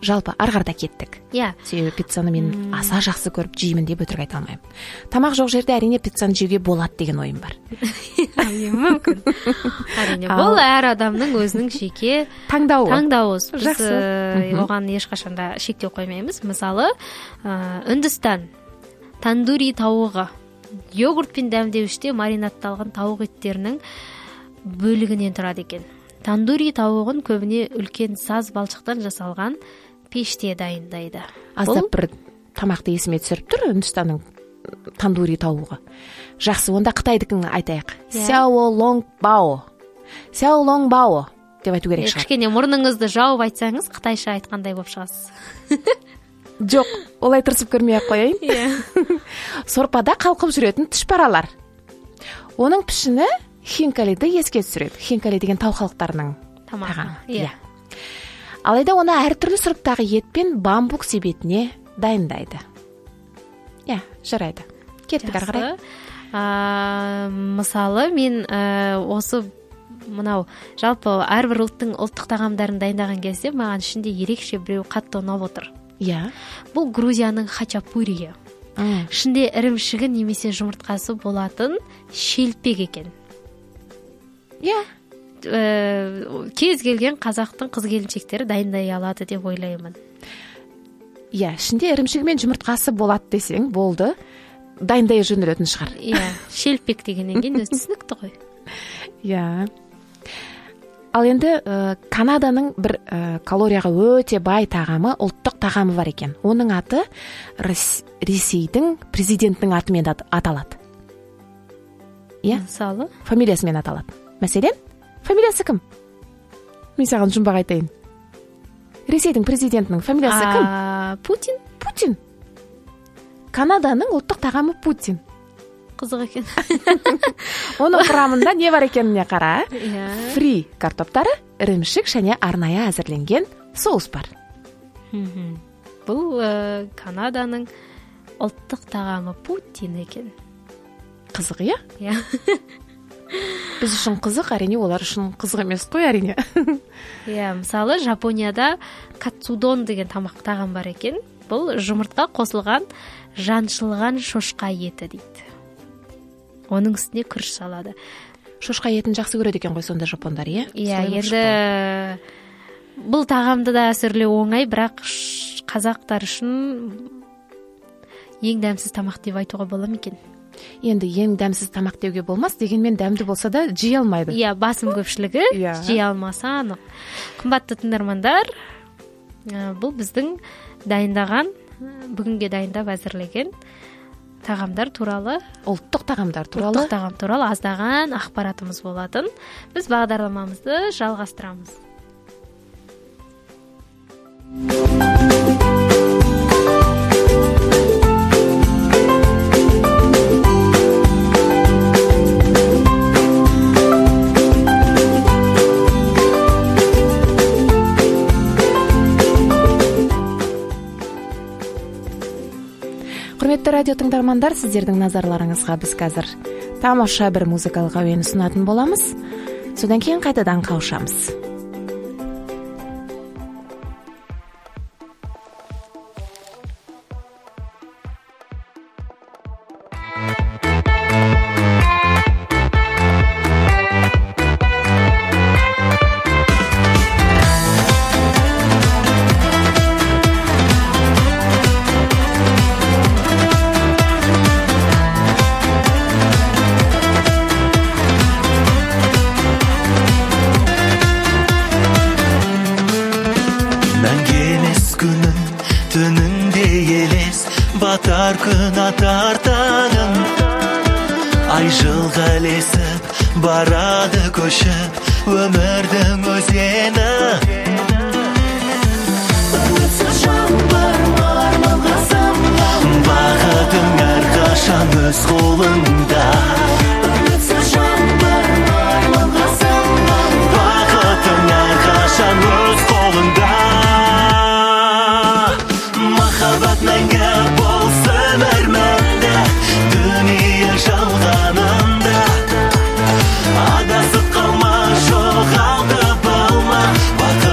жалпы ары қарата кеттік. Иә. Себебі пиццаны мен аса жақсы көріп жеймін деп өтірік айта алмаймын. Тамақ жоқ жерде әрине пиццаны жеуге болады деген ойым бар. Мүмкін. Әрине, бұл әр адамның өзінің жеке таңдауы. Таңдауы. Біз Жақсы. оған ешқашанда шектеу қоймаймыз. Мысалы, Үндістан тандури тауығы йогуртпен дәмдеуіште маринадталған тауық еттерінің бөлігінен тұрады екен. Тандури тауығын көбіне үлкен саз балшықтан жасалған пеште дайындайды. Аздап бір тамақты есіме түсіріп тұр, Үндістанның тандури тауығы. Жақсы, онда Қытайдікін айтайық. Сяо лонг бао. Сяо лонг бао деп айту керек шығар. Кішкене мұрныңызды жауып айтсаңыз, қытайша айтқандай болып шығасыз. Жоқ, олай тырысып көрмей-ақ қояйын. Сорпада қалқып жүретін түшпаралар. Оның пішіні хинкалиді еске түсіреді. Хинкали деген тау халықтарының тағамы. Иә. Алайда оны әртүрлі сұрыптағы етпен бамбук себетіне дайындайды. Иә, жарайды. Кеттік ары қарай. Мысалы, мен осы мынау жалпы әрбір ұлттың ұлттық тағамдарын дайындаған кезде маған ішінде ерекше біреу қатты ұнап отыр. Иә. Бұл Грузияның хачапуриі. Ішінде ірімшігі немесе жұмыртқасы болатын шелпек екен. Иә. Кез келген қазақтың қыз-келіншектері дайындай алады деп ойлаймын. Иә, ішінде ірімшігі мен жұмыртқасы болады десең, болды. Дайындай жөнелетін шығар. Иә, шелпек дегеннен кейін өзі түсінікті ғой. Иә. Ал енді Канаданың бір калорияға өте бай тағамы, ұлттық тағамы бар екен. Оның аты Ресейдің президентінің атымен аталады. Иә? Мысалы? Фамилиясымен аталады. Мәселен, фамилиясы кім? Мен саған жұмбақ айтайын. Ресейдің президентінің фамилиясы кім? Путин. Путин. Канаданың ұлттық тағамы Путин. Қызық екен. Оның құрамында не бар екеніне қара. Фри картоптары, ірімшік және арнайы әзірленген соус бар. Бұл Канаданың ұлттық тағамы Путин екен. Қызық, иә? Иә. Біз үшін қызық, әрине, олар үшін қызық емес қой, әрине. Иә, мысалы, Жапонияда катсудон деген тамақ тағам бар екен. Бұл жұмыртқа қосылған жаншылған шошқа еті дейді. Оның үстіне күріш салады. Шошқа етін жақсы көреді екен ғой сонда жапондар, иә? Иә, енді бұл тағамды да әсірлеу оңай, бірақ қазақтар үшін ең дәмсіз тамақ деп айтуға бола ма екен? Енді ең дәмсіз тамақ деуге болмас, дегенмен дәмді болса да жей алмайды. Иә, басым көпшілігі жей алмаса анық. Қымбатты тыңдармандар, бұл біздің дайындаған, бүгінге дайындап әзірлеген тағамдар туралы, ұлттық тағамдар туралы, ұлттық тағам туралы аздаған ақпаратымыз болатын. Біз бағдарламамызды жалғастырамыз. Құрметті радио тыңдармандар, сіздердің назарларыңызға біз қазір тамаша бір музыкалық әуен ұсынатын боламыз. Содан кейін қайтадан қауышамыз. Батар күн атар таңым, ай жылға ілесіп барады көшіп өмірдің өзені. Үмітсіз жаңбыр арманға самғап, бақытың әрқашан өз қолыңда. Үмітсіз жаңбыр арманға самғап, бақытың әрқашан өз қолыңда. Махаббат мәңгі болсын әрмәнді, дүние жалғанында. Адасып қалма, жоғалтып алма, бақыт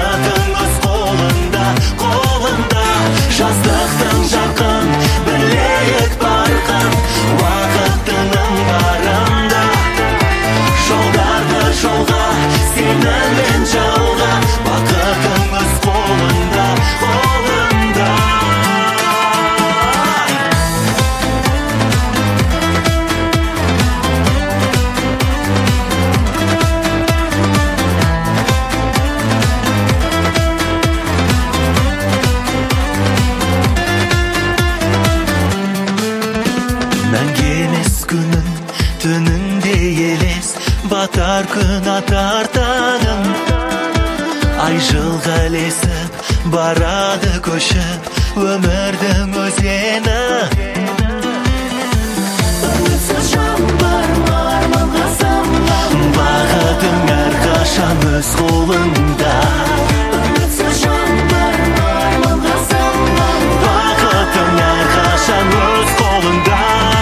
жылға ілесіп барады көшіп өмірдің өзені. Үмітсіз жан бар ма арманға самған, бақытың әрқашан өз қолыңда. Үмітсіз жан бар ма арманға самған, бақытың әрқашан өз қолыңда.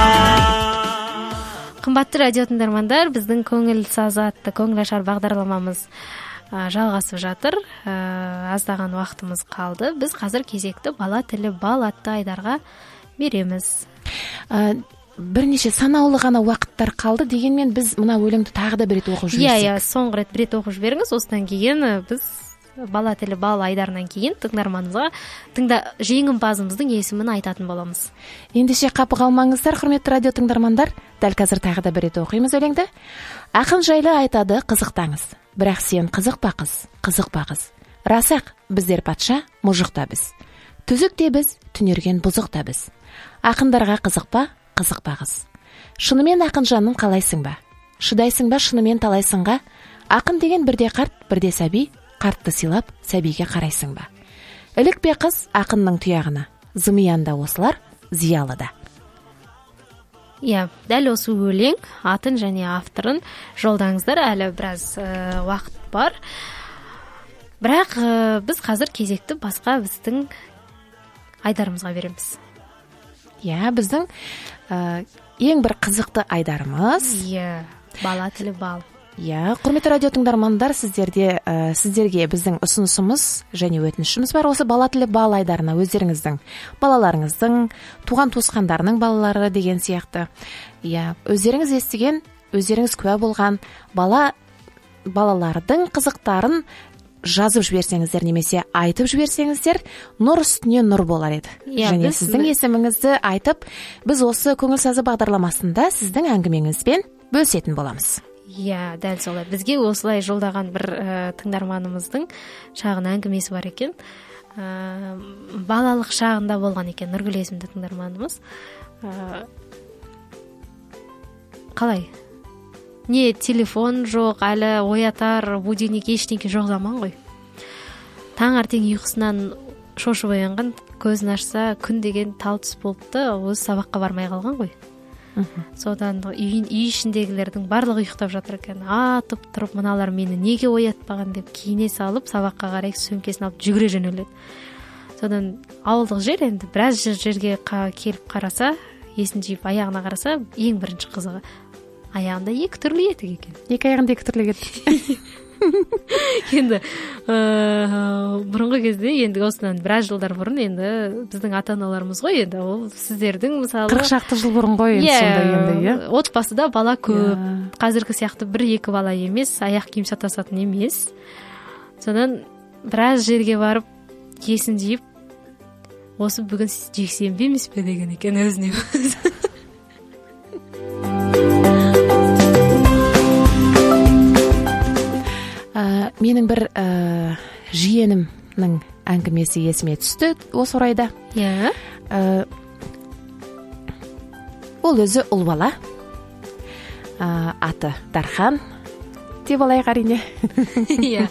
Қымбатты радио тыңдармандар, біздің көңіл сазы атты көңілашар бағдарламамыз жалғасып жатыр. Аздаған уақытымыз қалды. Біз қазір кезекті бала тілі бал атты айдарға береміз. Бірнеше санаулы ғана уақыттар қалды, дегенмен біз мына өлеңді тағы да бір рет оқып жіберсек. Иә, иә, соңғы рет бір рет оқып жіберіңіз. Осыдан кейін біз бала тілі бал айдарынан кейін тыңдарманымызға тыңда жеңімпазымыздың есімін айтатын боламыз. Ендеше қапы қалмаңыздар, құрметті радио тыңдармандар. Дәл қазір тағы да бір рет оқимыз өлеңді. Ақын жайлы айтады қызықтаңыз, бірақ сен қызықпа қыз, қызықпа қыз. Рас-ақ, біздер патша, мұжық та біз. Түзік те біз, түнерген бұзық та біз. Ақындарға қызықпа, қызықпа қыз. Шынымен ақын жанын қалайсың ба? Шыдайсың ба шынымен талайсыңға? Ақын деген бірде қарт, бірде сәби, қартты сыйлап, сәбиге қарайсың ба? Ілікпе қыз ақынның тұяғына, зымиян да осылар, зиялы да. Иә, дәл осы өлең атын және авторын жолдаңыздар, әлі біраз ә, уақыт бар. Бірақ ә, біз қазір кезекті басқа біздің айдарымызға береміз. Иә, біздің ә, ең бір қызықты айдарымыз. Иә, бала тілі бал. Иә, құрметті радио тыңдармандар, сіздерде ә, сіздерге біздің ұсынысымыз және өтінішіміз бар. Осы бала тілі бал айдарына өздеріңіздің, балаларыңыздың, туған туысқандарының балалары деген сияқты. Иә, өздеріңіз естіген, өздеріңіз куә болған бала балалардың қызықтарын жазып жіберсеңіздер немесе айтып жіберсеңіздер, нұр үстіне нұр болар еді. Я, және біз... сіздің есіміңізді айтып, біз осы көңіл сазы бағдарламасында сіздің әңгімеңізбен бөлісетін боламыз. Иә, дәл солай. Бізге осылай жолдаған бір ә, тыңдарманымыздың шағын әңгімесі бар екен. Ә, балалық шағында болған екен, Нұргүл есімді тыңдарманымыз. Ә, қалай? Не, телефон жоқ, әлі оятар, будильник ештеңке жоқ заман ғой. Таңертең ұйқысынан шошып оянған, көзін ашса, күн деген тал түс болыпты, өзі сабаққа бармай қалған ғой. Содан үй, үй ішіндегілердің барлығы ұйықтап жатыр екен. Атып тұрып, мыналар мені неге оятпаған деп киіне салып, сабаққа қарай сөмкесін алып жүгіре жөнеледі. Содан ауылдық жер, енді біраз жерге келіп қараса, есін жиып аяғына қараса, ең бірінші қызығы аяғында екі түрлі етік екен. Екі аяғында екі түрлі етік. Енді бұрынғы кезде, енді осыдан біраз жылдар бұрын, енді біздің ата-аналарымыз ғой, енді ол сіздердің мысалы қырық шақты жыл бұрын ғой, енді сонда енді, иә. Отбасыда бала көп, қазіргі сияқты бір-екі бала емес, аяқ киім сатасатын емес. Содан біраз жерге барып есін жиып, осы бүгін жексенбі емес пе деген екен өзіне. Менің бір ә, жиенімнің әңгімесі есіме түсті осы орайда. Иә. Ә, ол өзі ұл бала. Ә, аты Дархан деп алайық әрине. Иә.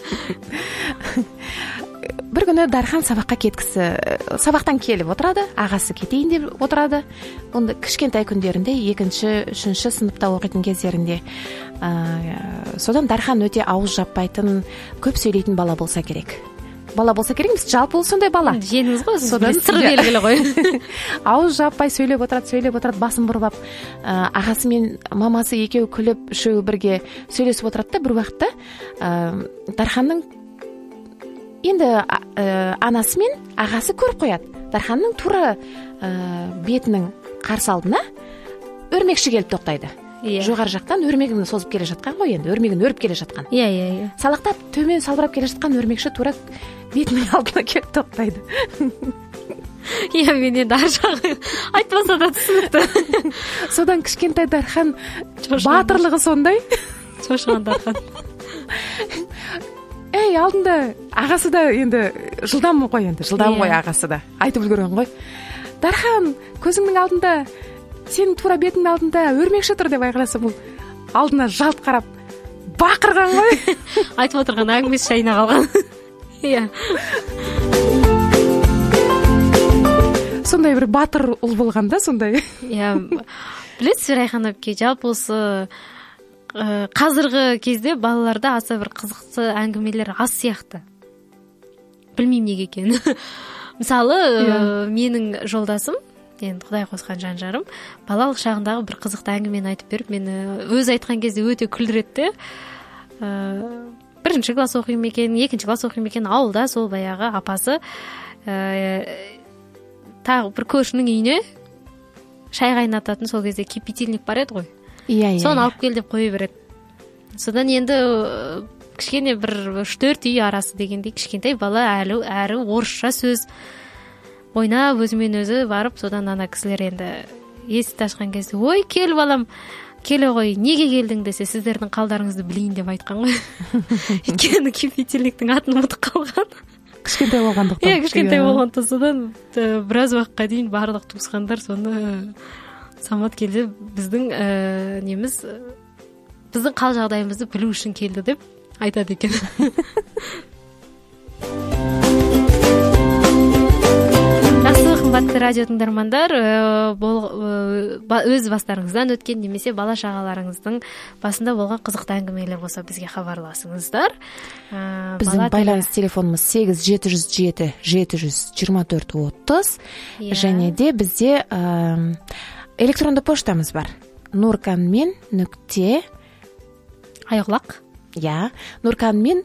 Бір күні Дархан сабаққа кеткісі, сабақтан келіп отырады, ағасы кетейін деп отырады. Онда кішкентай күндерінде, екінші, үшінші сыныпта оқитын кездерінде. Ә, содан Дархан өте ауыз жаппайтын, көп сөйлейтін бала болса керек. Бала болса керек емес, жалпы ол сондай бала. Жеңіз ғой, содан сыр белгілі ғой. Ауыз жаппай сөйлеп отырады, сөйлеп отырады, басын бұрып алып, ә, ағасы мен мамасы екеуі күліп, үшеуі бірге сөйлесіп отырады да, бір уақытта ә, Дарханның енді ә, анасы мен ағасы көріп қояды. Дарханның тура ә, бетінің қарсы алдына өрмекші келіп тоқтайды. Yeah. Жоғары жақтан өрмегін созып келе жатқан ғой, енді өрмегін өріп келе жатқан. Иә, иә, иә. Салақтап төмен салбырап келе жатқан өрмекші тура бетінің алдына келіп тоқтайды. Иә, мен енді ар жағы айтпаса да түсінікті. Содан кішкентай Дархан батырлығы сондай. Шошыған Дархан. Ей, алдында ағасы да енді жылдам ғой, енді жылдам ғой ағасы да. Айтып үлгерген ғой. Дархан, көзіңнің алдында, сенің тура бетіңнің алдында өрмекші тұр деп айғайласа, бұл алдына жалт қарап бақырған ғой. Айтып отырған әңгімесі шайына қалған. иә. Сондай бір батыр ұл болған да, сондай. Иә, білесіз бе Райхан әпке, жалпы осы қазіргі кезде балаларда аса бір қызықты әңгімелер аз сияқты. Білмеймін неге екен. Мысалы, менің жолдасым, енді Құдай қосқан жан жарым, балалық шағындағы бір қызықты әңгімені айтып беріп, мені өз айтқан кезде өте күлдіретті. Бірінші класс оқимын екен, екінші класс оқимын екен, ауылда сол баяғы апасы тағы бір көршінің үйіне шай қайнататын, сол кезде кипятильник бар еді ғой. Иә, иә. Соны алып кел деп қойы береді. Содан енді кішкене бір үш төрт үй арасы дегендей кішкентай бала әлі әрі орысша сөз ойнап өзімен өзі барып, содан ана кісілер енді есікті ашқан кезде, ой, кел балам, келе ғой, неге келдің десе, сіздердің қалдарыңызды білейін деп айтқан ғой. Өйткені кипятильниктің атын ұмытып қалған. Кішкентай болғандықтан. Иә, кішкентай болғандықтан. Содан біраз уақытқа дейін барлық туысқандар соны Самат келді, біздің неміз, біздің қал жағдайымызды білу үшін келді деп айтады екен. Жақсы, қымбатты радио тыңдармандар, өз бастарыңыздан өткен немесе бала шағаларыңыздың басында болған қызықты әңгімелер болса бізге хабарласыңыздар. Біздің байланыс телефонымыз сегіз жеті жүз жеті жеті жүз жиырма төрт отыз, және де бізде электронды поштамыз бар. Нурканмен нүкте айғұлақ. Иә, Нурканмен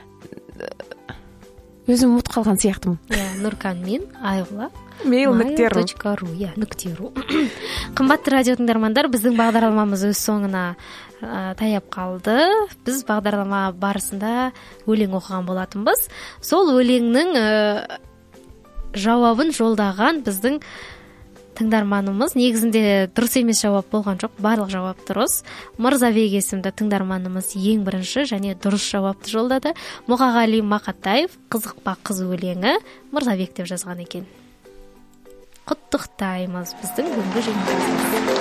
өзім ұмытып қалған сияқтымын. Иә, Нурканмен айғұлақ мейл нүкте ру. Иә, нүкте ру. Қымбатты радио тыңдармандар, біздің бағдарламамыз өз соңына таяп қалды. Біз бағдарлама барысында өлең оқыған болатынбыз. Сол өлеңнің жауабын жолдаған біздің тыңдарманымыз, негізінде дұрыс емес жауап болған жоқ, барлық жауап дұрыс. Мырзабек есімді тыңдарманымыз ең бірінші және дұрыс жауапты жолдады. Мұқағали Мақатаев қызықпа қыз өлеңі Мырзабек деп жазған екен. Құттықтаймыз біздің бүгінгі жеңімпазымыз.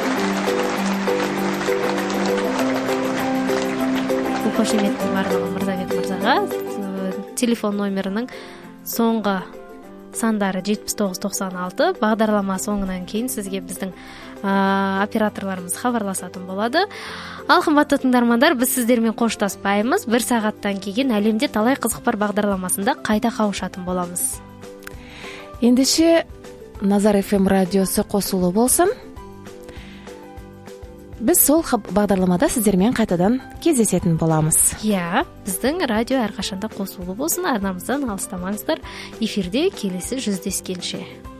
Бұл қошеметтің барлығы Мырзабек мырзаға. Телефон номерінің соңғы сандары жетпіс тоғыз тоқсан алты. Бағдарлама соңынан кейін сізге біздің операторларымыз хабарласатын болады. Ал қымбатты тыңдармандар, біз сіздермен қоштаспаймыз. Бір сағаттан кейін әлемде талай қызық бар бағдарламасында қайта қауышатын боламыз. Ендеше Назар эф эм радиосы қосулы болсын. Біз сол бағдарламада сіздермен қайтадан кездесетін боламыз. Иә, біздің радио әрқашанда қосулы болсын. Арнамыздан алыстамаңыздар. Эфирде келесі жүздескенше.